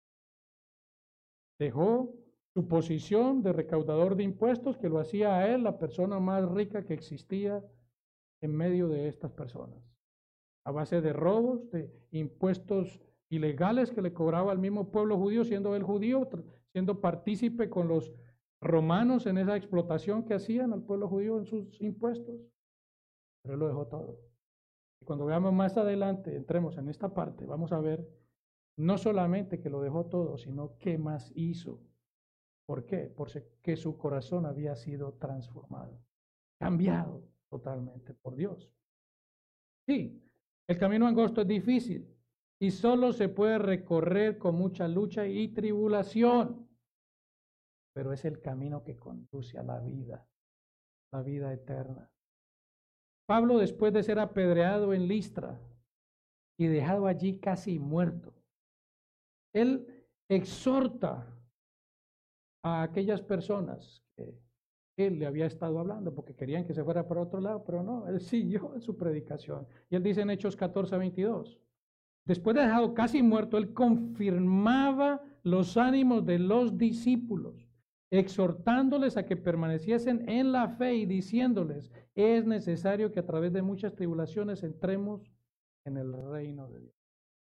A: Dejó su posición de recaudador de impuestos, que lo hacía a él la persona más rica que existía en medio de estas personas, a base de robos, de impuestos ilegales que le cobraba al mismo pueblo judío, siendo él judío, siendo partícipe con los romanos en esa explotación que hacían al pueblo judío en sus impuestos. Pero él lo dejó todo. Y cuando veamos más adelante, entremos en esta parte, vamos a ver no solamente que lo dejó todo, sino qué más hizo. ¿Por qué? Porque su corazón había sido transformado, cambiado totalmente por Dios. Sí, el camino angosto es difícil y solo se puede recorrer con mucha lucha y tribulación, pero es el camino que conduce a la vida eterna. Pablo, después de ser apedreado en Listra y dejado allí casi muerto, él exhorta a aquellas personas que él le había estado hablando porque querían que se fuera para otro lado, pero no, él siguió en su predicación. Y él dice en Hechos 14:22, después de dejado casi muerto, él confirmaba los ánimos de los discípulos, exhortándoles a que permaneciesen en la fe y diciéndoles, es necesario que a través de muchas tribulaciones entremos en el reino de Dios.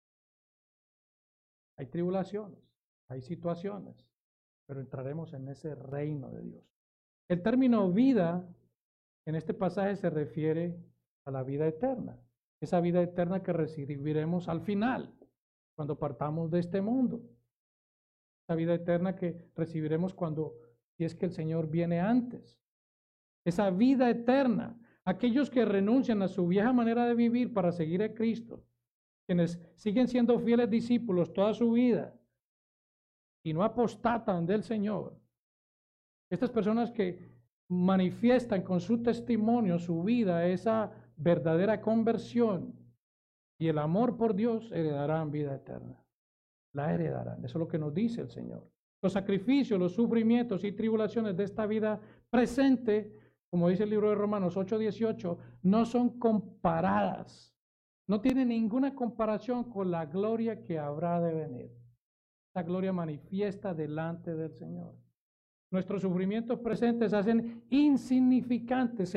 A: Hay tribulaciones, hay situaciones, pero entraremos en ese reino de Dios. El término vida en este pasaje se refiere a la vida eterna, esa vida eterna que recibiremos al final, cuando partamos de este mundo. Esa vida eterna que recibiremos si es que el Señor viene antes. Esa vida eterna, aquellos que renuncian a su vieja manera de vivir para seguir a Cristo, quienes siguen siendo fieles discípulos toda su vida y no apostatan del Señor. Estas personas que manifiestan con su testimonio, su vida, esa verdadera conversión y el amor por Dios, heredarán vida eterna. La heredarán. Eso es lo que nos dice el Señor. Los sacrificios, los sufrimientos y tribulaciones de esta vida presente, como dice el libro de Romanos 8:18, no son comparadas. No tienen ninguna comparación con la gloria que habrá de venir. Esa gloria manifiesta delante del Señor. Nuestros sufrimientos presentes se hacen insignificantes,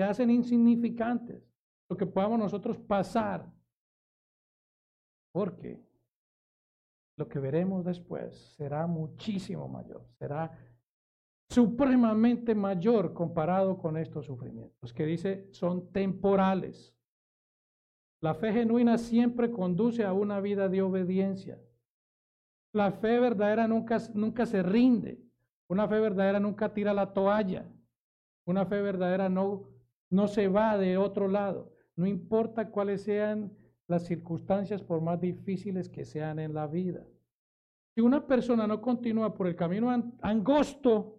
A: lo que podamos nosotros pasar, porque lo que veremos después será muchísimo mayor, será supremamente mayor comparado con estos sufrimientos, que dice son temporales. La fe genuina siempre conduce a una vida de obediencia. La fe verdadera nunca se rinde. Una fe verdadera nunca tira la toalla. Una fe verdadera no se va de otro lado. No importa cuáles sean las circunstancias, por más difíciles que sean en la vida. Si una persona no continúa por el camino angosto,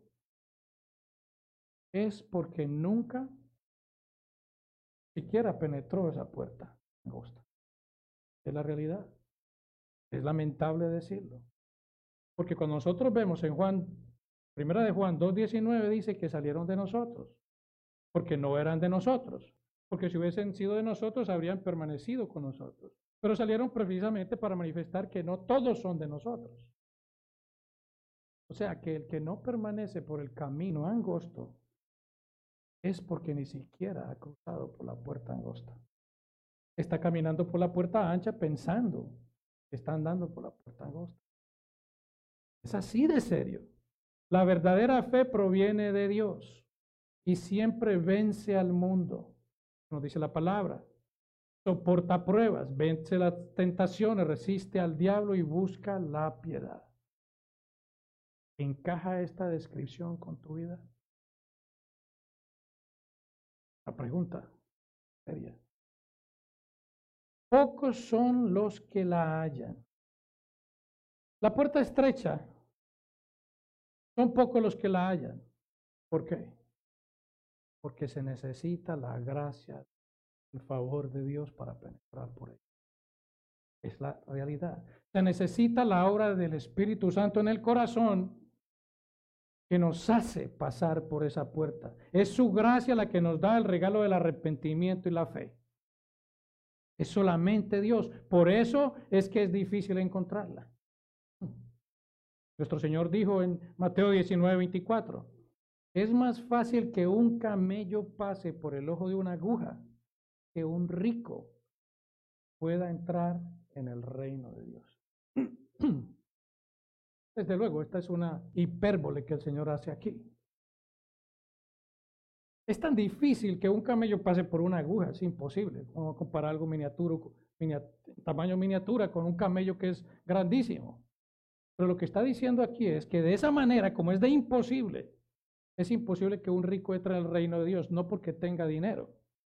A: es porque nunca siquiera penetró esa puerta angosta. Es la realidad. Es lamentable decirlo. Porque cuando nosotros vemos en Primera de Juan 2:19 dice que salieron de nosotros, porque no eran de nosotros, porque si hubiesen sido de nosotros habrían permanecido con nosotros, pero salieron precisamente para manifestar que no todos son de nosotros. O sea que el que no permanece por el camino angosto es porque ni siquiera ha cruzado por la puerta angosta. Está caminando por la puerta ancha pensando que está andando por la puerta angosta. Es así de serio. La verdadera fe proviene de Dios y siempre vence al mundo, nos dice la palabra. Soporta pruebas, vence las tentaciones, resiste al diablo y busca la piedad. ¿Encaja esta descripción con tu vida? La pregunta sería, pocos son los que la hallan. La puerta estrecha, son pocos los que la hallan. ¿Por qué? Porque se necesita la gracia, el favor de Dios para penetrar por ella. Es la realidad. Se necesita la obra del Espíritu Santo en el corazón que nos hace pasar por esa puerta. Es su gracia la que nos da el regalo del arrepentimiento y la fe. Es solamente Dios. Por eso es que es difícil encontrarla. Nuestro Señor dijo en Mateo 19:24, es más fácil que un camello pase por el ojo de una aguja que un rico pueda entrar en el reino de Dios. Desde luego, esta es una hipérbole que el Señor hace aquí. Es tan difícil que un camello pase por una aguja, es imposible. Vamos a comparar algo tamaño miniatura con un camello que es grandísimo. Pero lo que está diciendo aquí es que de esa manera, como es imposible que un rico entre en el reino de Dios, no porque tenga dinero.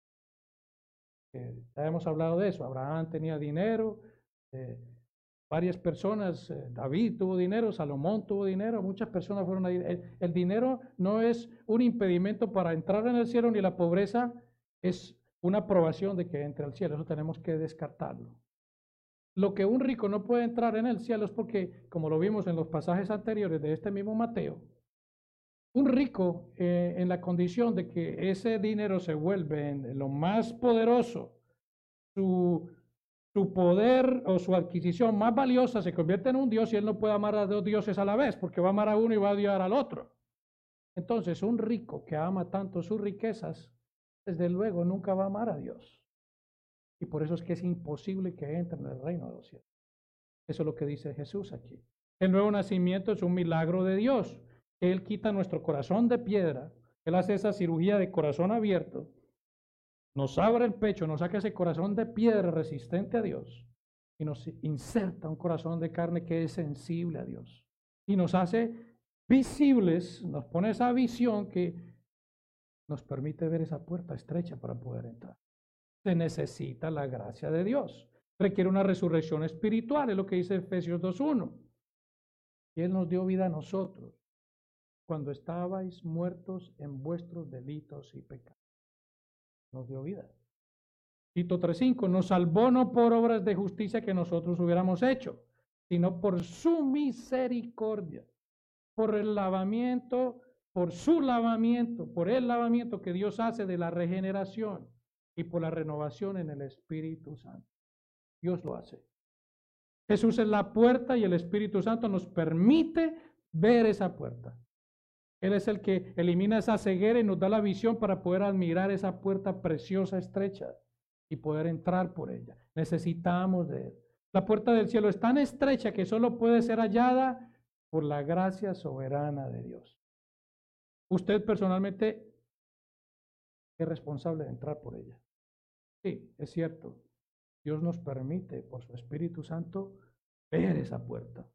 A: Ya hemos hablado de eso. Abraham tenía dinero, varias personas, David tuvo dinero, Salomón tuvo dinero, muchas personas fueron ahí. El dinero no es un impedimento para entrar en el cielo, ni la pobreza es una aprobación de que entre al cielo. Eso tenemos que descartarlo. Lo que un rico no puede entrar en el cielo es porque, como lo vimos en los pasajes anteriores de este mismo Mateo, un rico en la condición de que ese dinero se vuelve en lo más poderoso, su poder o su adquisición más valiosa se convierte en un Dios y él no puede amar a dos dioses a la vez porque va a amar a uno y va a odiar al otro. Entonces, un rico que ama tanto sus riquezas, desde luego nunca va a amar a Dios. Y por eso es que es imposible que entre en el reino de los cielos. Eso es lo que dice Jesús aquí. El nuevo nacimiento es un milagro de Dios. Él quita nuestro corazón de piedra. Él hace esa cirugía de corazón abierto. Nos abre el pecho, nos saca ese corazón de piedra resistente a Dios y nos inserta un corazón de carne que es sensible a Dios. Y nos hace visibles, nos pone esa visión que nos permite ver esa puerta estrecha para poder entrar. Se necesita la gracia de Dios. Requiere una resurrección espiritual, es lo que dice Efesios 2:1. Y Él nos dio vida a nosotros cuando estabais muertos en vuestros delitos y pecados. Nos dio vida. Tito 3:5, nos salvó no por obras de justicia que nosotros hubiéramos hecho, sino por su misericordia, por el lavamiento, por el lavamiento que Dios hace de la regeneración y por la renovación en el Espíritu Santo. Dios lo hace. Jesús es la puerta y el Espíritu Santo nos permite ver esa puerta. Él es el que elimina esa ceguera y nos da la visión para poder admirar esa puerta preciosa, estrecha y poder entrar por ella. Necesitamos de Él. La puerta del cielo es tan estrecha que solo puede ser hallada por la gracia soberana de Dios. Usted personalmente es responsable de entrar por ella. Sí, es cierto. Dios nos permite por su Espíritu Santo ver esa puerta.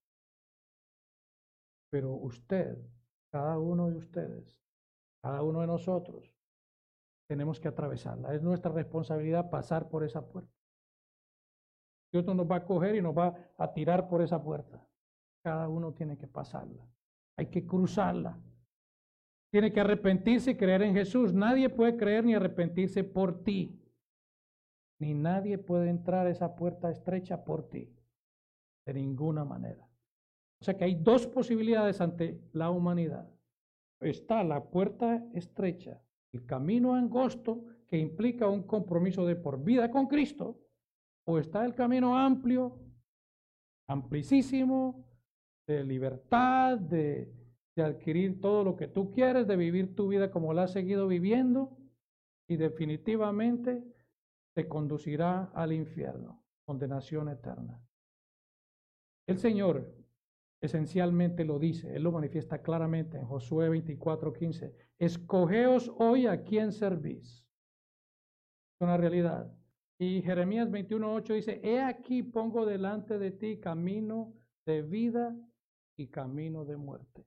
A: Pero usted, cada uno de ustedes, cada uno de nosotros, tenemos que atravesarla. Es nuestra responsabilidad pasar por esa puerta. Dios no nos va a coger y nos va a tirar por esa puerta. Cada uno tiene que pasarla. Hay que cruzarla. Tiene que arrepentirse y creer en Jesús. Nadie puede creer ni arrepentirse por ti. Ni nadie puede entrar a esa puerta estrecha por ti. De ninguna manera. O sea que hay dos posibilidades ante la humanidad. Está la puerta estrecha, el camino angosto que implica un compromiso de por vida con Cristo, o está el camino amplio, amplísimo, de libertad, de adquirir todo lo que tú quieres, de vivir tu vida como la has seguido viviendo y definitivamente te conducirá al infierno, condenación eterna. El Señor esencialmente lo dice, Él lo manifiesta claramente en Josué 24:15. Escogeos hoy a quién servís. Es una realidad. Y Jeremías 21:8 dice, he aquí pongo delante de ti camino de vida y camino de muerte.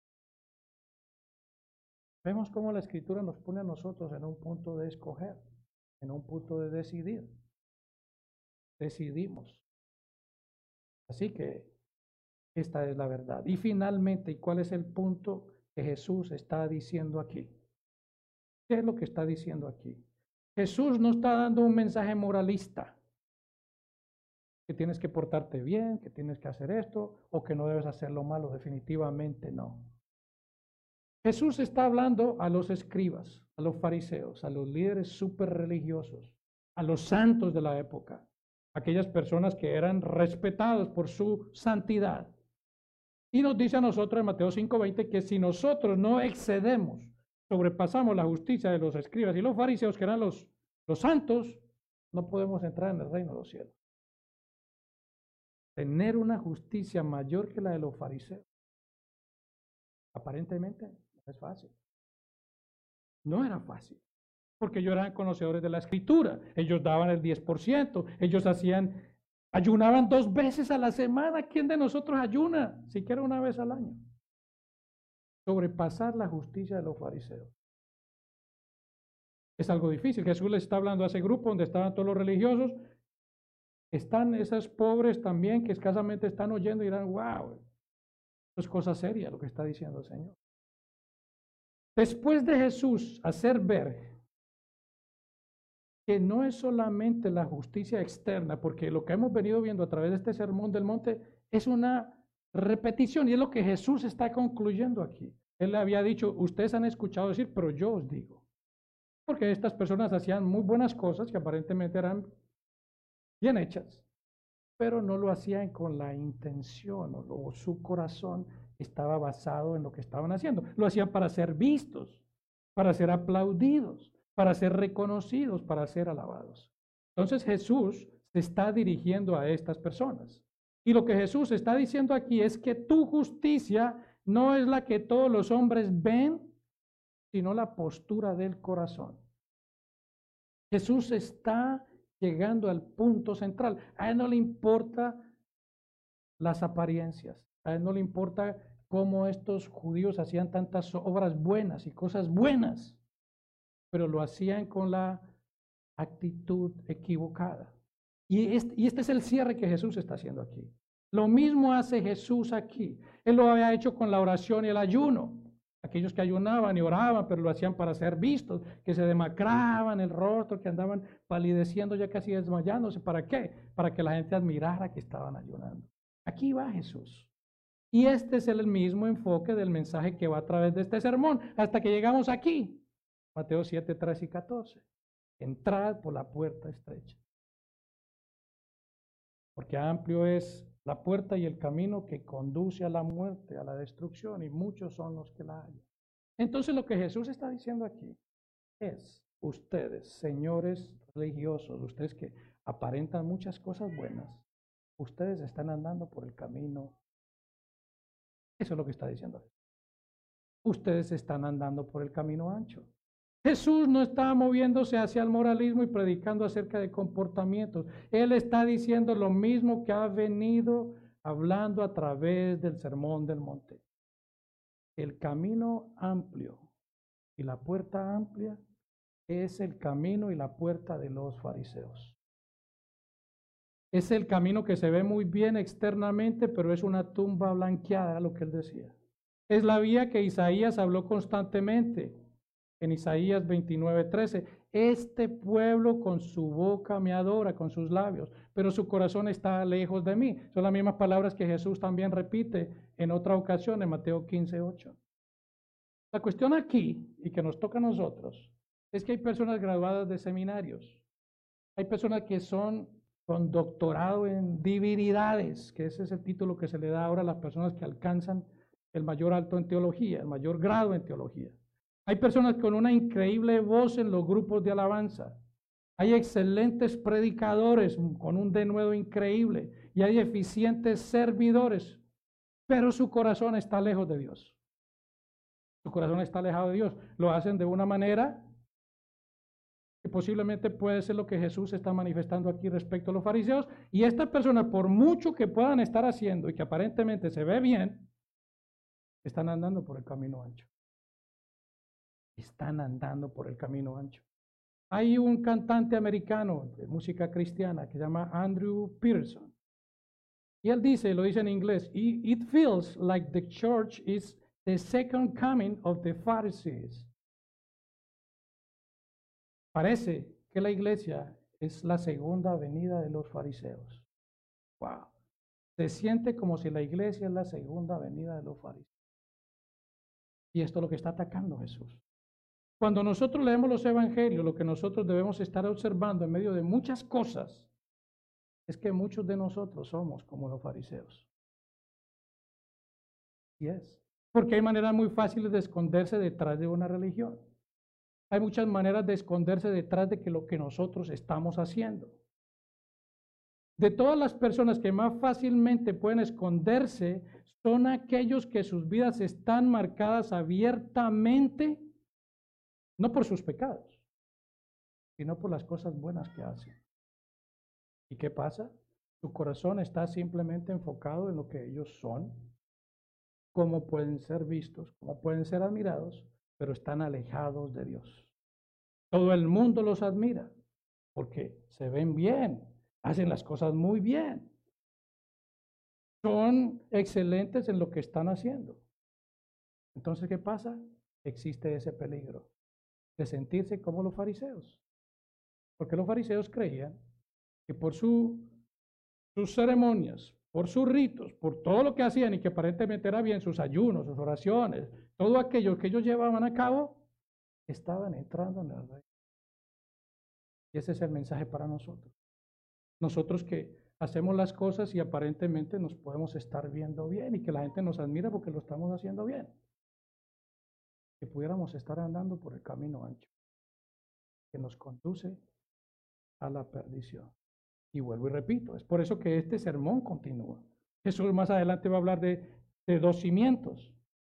A: Vemos cómo la Escritura nos pone a nosotros en un punto de escoger, en un punto de decidir. Decidimos. Así que esta es la verdad. Y finalmente, ¿y cuál es el punto que Jesús está diciendo aquí? ¿Qué es lo que está diciendo aquí? Jesús no está dando un mensaje moralista, que tienes que portarte bien, que tienes que hacer esto, o que no debes hacer lo malo. Definitivamente no. Jesús está hablando a los escribas, a los fariseos, a los líderes súper religiosos, a los santos de la época, aquellas personas que eran respetados por su santidad. Y nos dice a nosotros en Mateo 5:20 que si nosotros no excedemos, sobrepasamos la justicia de los escribas y los fariseos, que eran los santos, no podemos entrar en el reino de los cielos. Tener una justicia mayor que la de los fariseos, aparentemente no es fácil. No era fácil, porque ellos eran conocedores de la Escritura. Ellos daban el 10%, ellos ayunaban 2 veces a la semana. ¿Quién de nosotros ayuna? Siquiera una vez al año. Sobrepasar la justicia de los fariseos es algo difícil. Jesús les está hablando a ese grupo donde estaban todos los religiosos. Están esos pobres también que escasamente están oyendo y dirán, wow, esto es cosa seria lo que está diciendo el Señor. Después de Jesús hacer ver que no es solamente la justicia externa, porque lo que hemos venido viendo a través de este sermón del monte es una repetición y es lo que Jesús está concluyendo aquí. Él había dicho, ustedes han escuchado decir, pero yo os digo. Porque estas personas hacían muy buenas cosas que aparentemente eran bien hechas, pero no lo hacían con la intención o su corazón estaba basado en lo que estaban haciendo. Lo hacían para ser vistos, para ser aplaudidos, para ser reconocidos, para ser alabados. Entonces Jesús se está dirigiendo a estas personas. Y lo que Jesús está diciendo aquí es que tu justicia no es la que todos los hombres ven, sino la postura del corazón. Jesús está llegando al punto central. A él no le importa las apariencias, a él no le importa cómo estos judíos hacían tantas obras buenas y cosas buenas, pero lo hacían con la actitud equivocada. Y este es el cierre que Jesús está haciendo aquí. Lo mismo hace Jesús aquí. Él lo había hecho con la oración y el ayuno. Aquellos que ayunaban y oraban, pero lo hacían para ser vistos, que se demacraban el rostro, que andaban palideciendo, ya casi desmayándose. ¿Para qué? Para que la gente admirara que estaban ayunando. Aquí va Jesús. Y este es el mismo enfoque del mensaje que va a través de este sermón, hasta que llegamos aquí. Mateo 7, 13 y 14. Entrad por la puerta estrecha. Porque amplio es la puerta y el camino que conduce a la muerte, a la destrucción, y muchos son los que la hallan. Entonces lo que Jesús está diciendo aquí es, ustedes, señores religiosos, ustedes que aparentan muchas cosas buenas, ustedes están andando por el camino. Eso es lo que está diciendo Jesús. Ustedes están andando por el camino ancho. Jesús no está moviéndose hacia el moralismo y predicando acerca de comportamientos. Él está diciendo lo mismo que ha venido hablando a través del Sermón del Monte. El camino amplio y la puerta amplia es el camino y la puerta de los fariseos. Es el camino que se ve muy bien externamente, pero es una tumba blanqueada, lo que él decía. Es la vía que Isaías habló constantemente. En Isaías 29:13, este pueblo con su boca me adora, con sus labios, pero su corazón está lejos de mí. Son las mismas palabras que Jesús también repite en otra ocasión en Mateo 15:8. La cuestión aquí, y que nos toca a nosotros, es que hay personas graduadas de seminarios. Hay personas que son con doctorado en divinidades, que ese es el título que se le da ahora a las personas que alcanzan el mayor alto en teología, el mayor grado en teología. Hay personas con una increíble voz en los grupos de alabanza. Hay excelentes predicadores con un denuedo increíble y hay eficientes servidores, pero su corazón está lejos de Dios. Su corazón está alejado de Dios. Lo hacen de una manera que posiblemente puede ser lo que Jesús está manifestando aquí respecto a los fariseos. Y estas personas, por mucho que puedan estar haciendo y que aparentemente se ve bien, están andando por el camino ancho. Están andando por el camino ancho. Hay un cantante americano de música cristiana que se llama Andrew Peterson. Y él dice, lo dice en inglés, it feels like the church is the second coming of the Pharisees. Parece que la iglesia es la segunda venida de los fariseos. Wow. Se siente como si la iglesia es la segunda venida de los fariseos. Y esto es lo que está atacando Jesús. Cuando nosotros leemos los evangelios, lo que nosotros debemos estar observando en medio de muchas cosas es que muchos de nosotros somos como los fariseos. Y es. Porque hay maneras muy fáciles de esconderse detrás de una religión. Hay muchas maneras de esconderse detrás de lo que nosotros estamos haciendo. De todas las personas que más fácilmente pueden esconderse son aquellos que sus vidas están marcadas abiertamente, no por sus pecados, sino por las cosas buenas que hacen. ¿Y qué pasa? Su corazón está simplemente enfocado en lo que ellos son, cómo pueden ser vistos, cómo pueden ser admirados, pero están alejados de Dios. Todo el mundo los admira porque se ven bien, hacen las cosas muy bien, son excelentes en lo que están haciendo. Entonces, ¿qué pasa? Existe ese peligro de sentirse como los fariseos, porque los fariseos creían que por sus ceremonias, por sus ritos, por todo lo que hacían y que aparentemente era bien, sus ayunos, sus oraciones, todo aquello que ellos llevaban a cabo, estaban entrando en el reino. Y ese es el mensaje para nosotros. Nosotros que hacemos las cosas y aparentemente nos podemos estar viendo bien y que la gente nos admira porque lo estamos haciendo bien. Que pudiéramos estar andando por el camino ancho que nos conduce a la perdición. Y vuelvo y repito, es por eso que este sermón continúa. Jesús más adelante va a hablar de dos cimientos.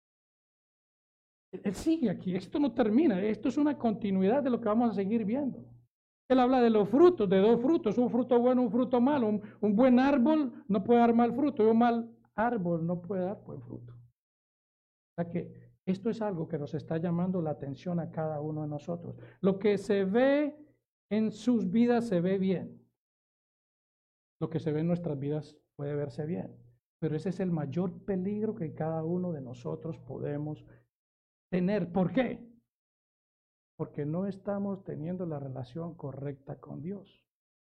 A: Él sigue aquí, esto no termina, esto es una continuidad de lo que vamos a seguir viendo. Él habla de los frutos, de dos frutos, un fruto bueno, un fruto malo. Un buen árbol no puede dar mal fruto y un mal árbol no puede dar buen fruto. O sea que esto es algo que nos está llamando la atención a cada uno de nosotros. Lo que se ve en sus vidas se ve bien. Lo que se ve en nuestras vidas puede verse bien. Pero ese es el mayor peligro que cada uno de nosotros podemos tener. ¿Por qué? Porque no estamos teniendo la relación correcta con Dios.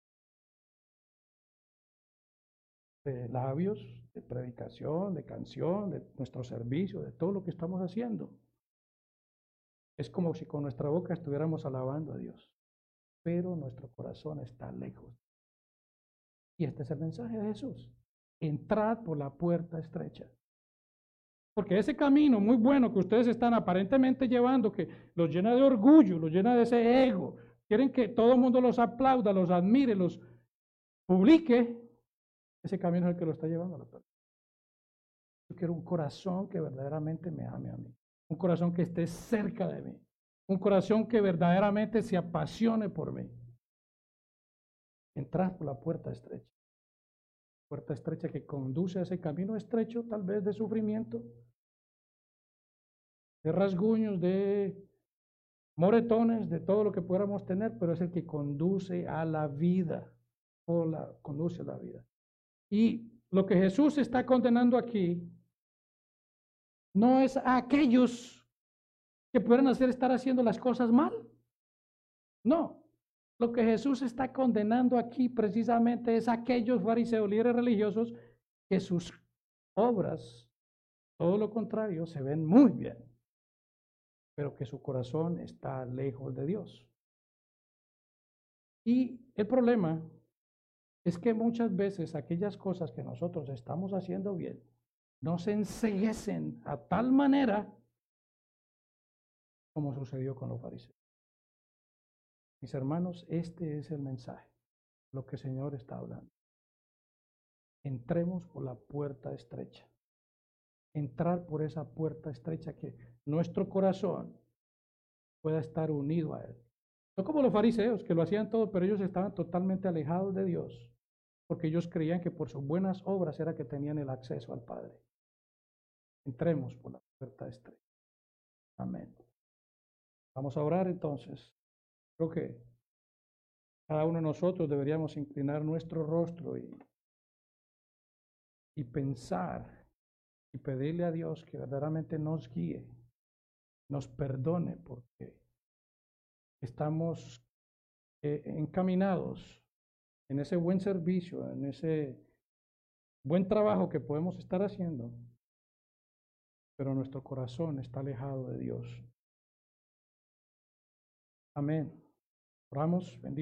A: De labios, de predicación, de canción, de nuestro servicio, de todo lo que estamos haciendo. Es como si con nuestra boca estuviéramos alabando a Dios, pero nuestro corazón está lejos. Y este es el mensaje de Jesús. Entrad por la puerta estrecha. Porque ese camino muy bueno que ustedes están aparentemente llevando, que los llena de orgullo, los llena de ese ego, quieren que todo el mundo los aplauda, los admire, los publique, ese camino es el que lo está llevando a la persona. Yo quiero un corazón que verdaderamente me ame a mí, un corazón que esté cerca de mí, un corazón que verdaderamente se apasione por mí. Entrar por la puerta estrecha que conduce a ese camino estrecho, tal vez de sufrimiento, de rasguños, de moretones, de todo lo que pudiéramos tener, pero es el que conduce a la vida, conduce a la vida. Y lo que Jesús está condenando aquí no es a aquellos que pueden estar haciendo las cosas mal. No, lo que Jesús está condenando aquí precisamente es a aquellos fariseos, líderes religiosos, que sus obras, todo lo contrario, se ven muy bien, pero que su corazón está lejos de Dios. Y el problema es que muchas veces aquellas cosas que nosotros estamos haciendo bien nos enceguecen a tal manera como sucedió con los fariseos. Mis hermanos, este es el mensaje, lo que el Señor está hablando. Entremos por la puerta estrecha. Entrar por esa puerta estrecha que nuestro corazón pueda estar unido a Él. No como los fariseos, que lo hacían todo, pero ellos estaban totalmente alejados de Dios, porque ellos creían que por sus buenas obras era que tenían el acceso al Padre. Entremos por la puerta estrecha. Amén. Vamos a orar entonces. Creo que cada uno de nosotros deberíamos inclinar nuestro rostro y pensar y pedirle a Dios que verdaderamente nos guíe, nos perdone, porque estamos encaminados en ese buen servicio, en ese buen trabajo que podemos estar haciendo, pero nuestro corazón está alejado de Dios. Amén. Oramos, bendito.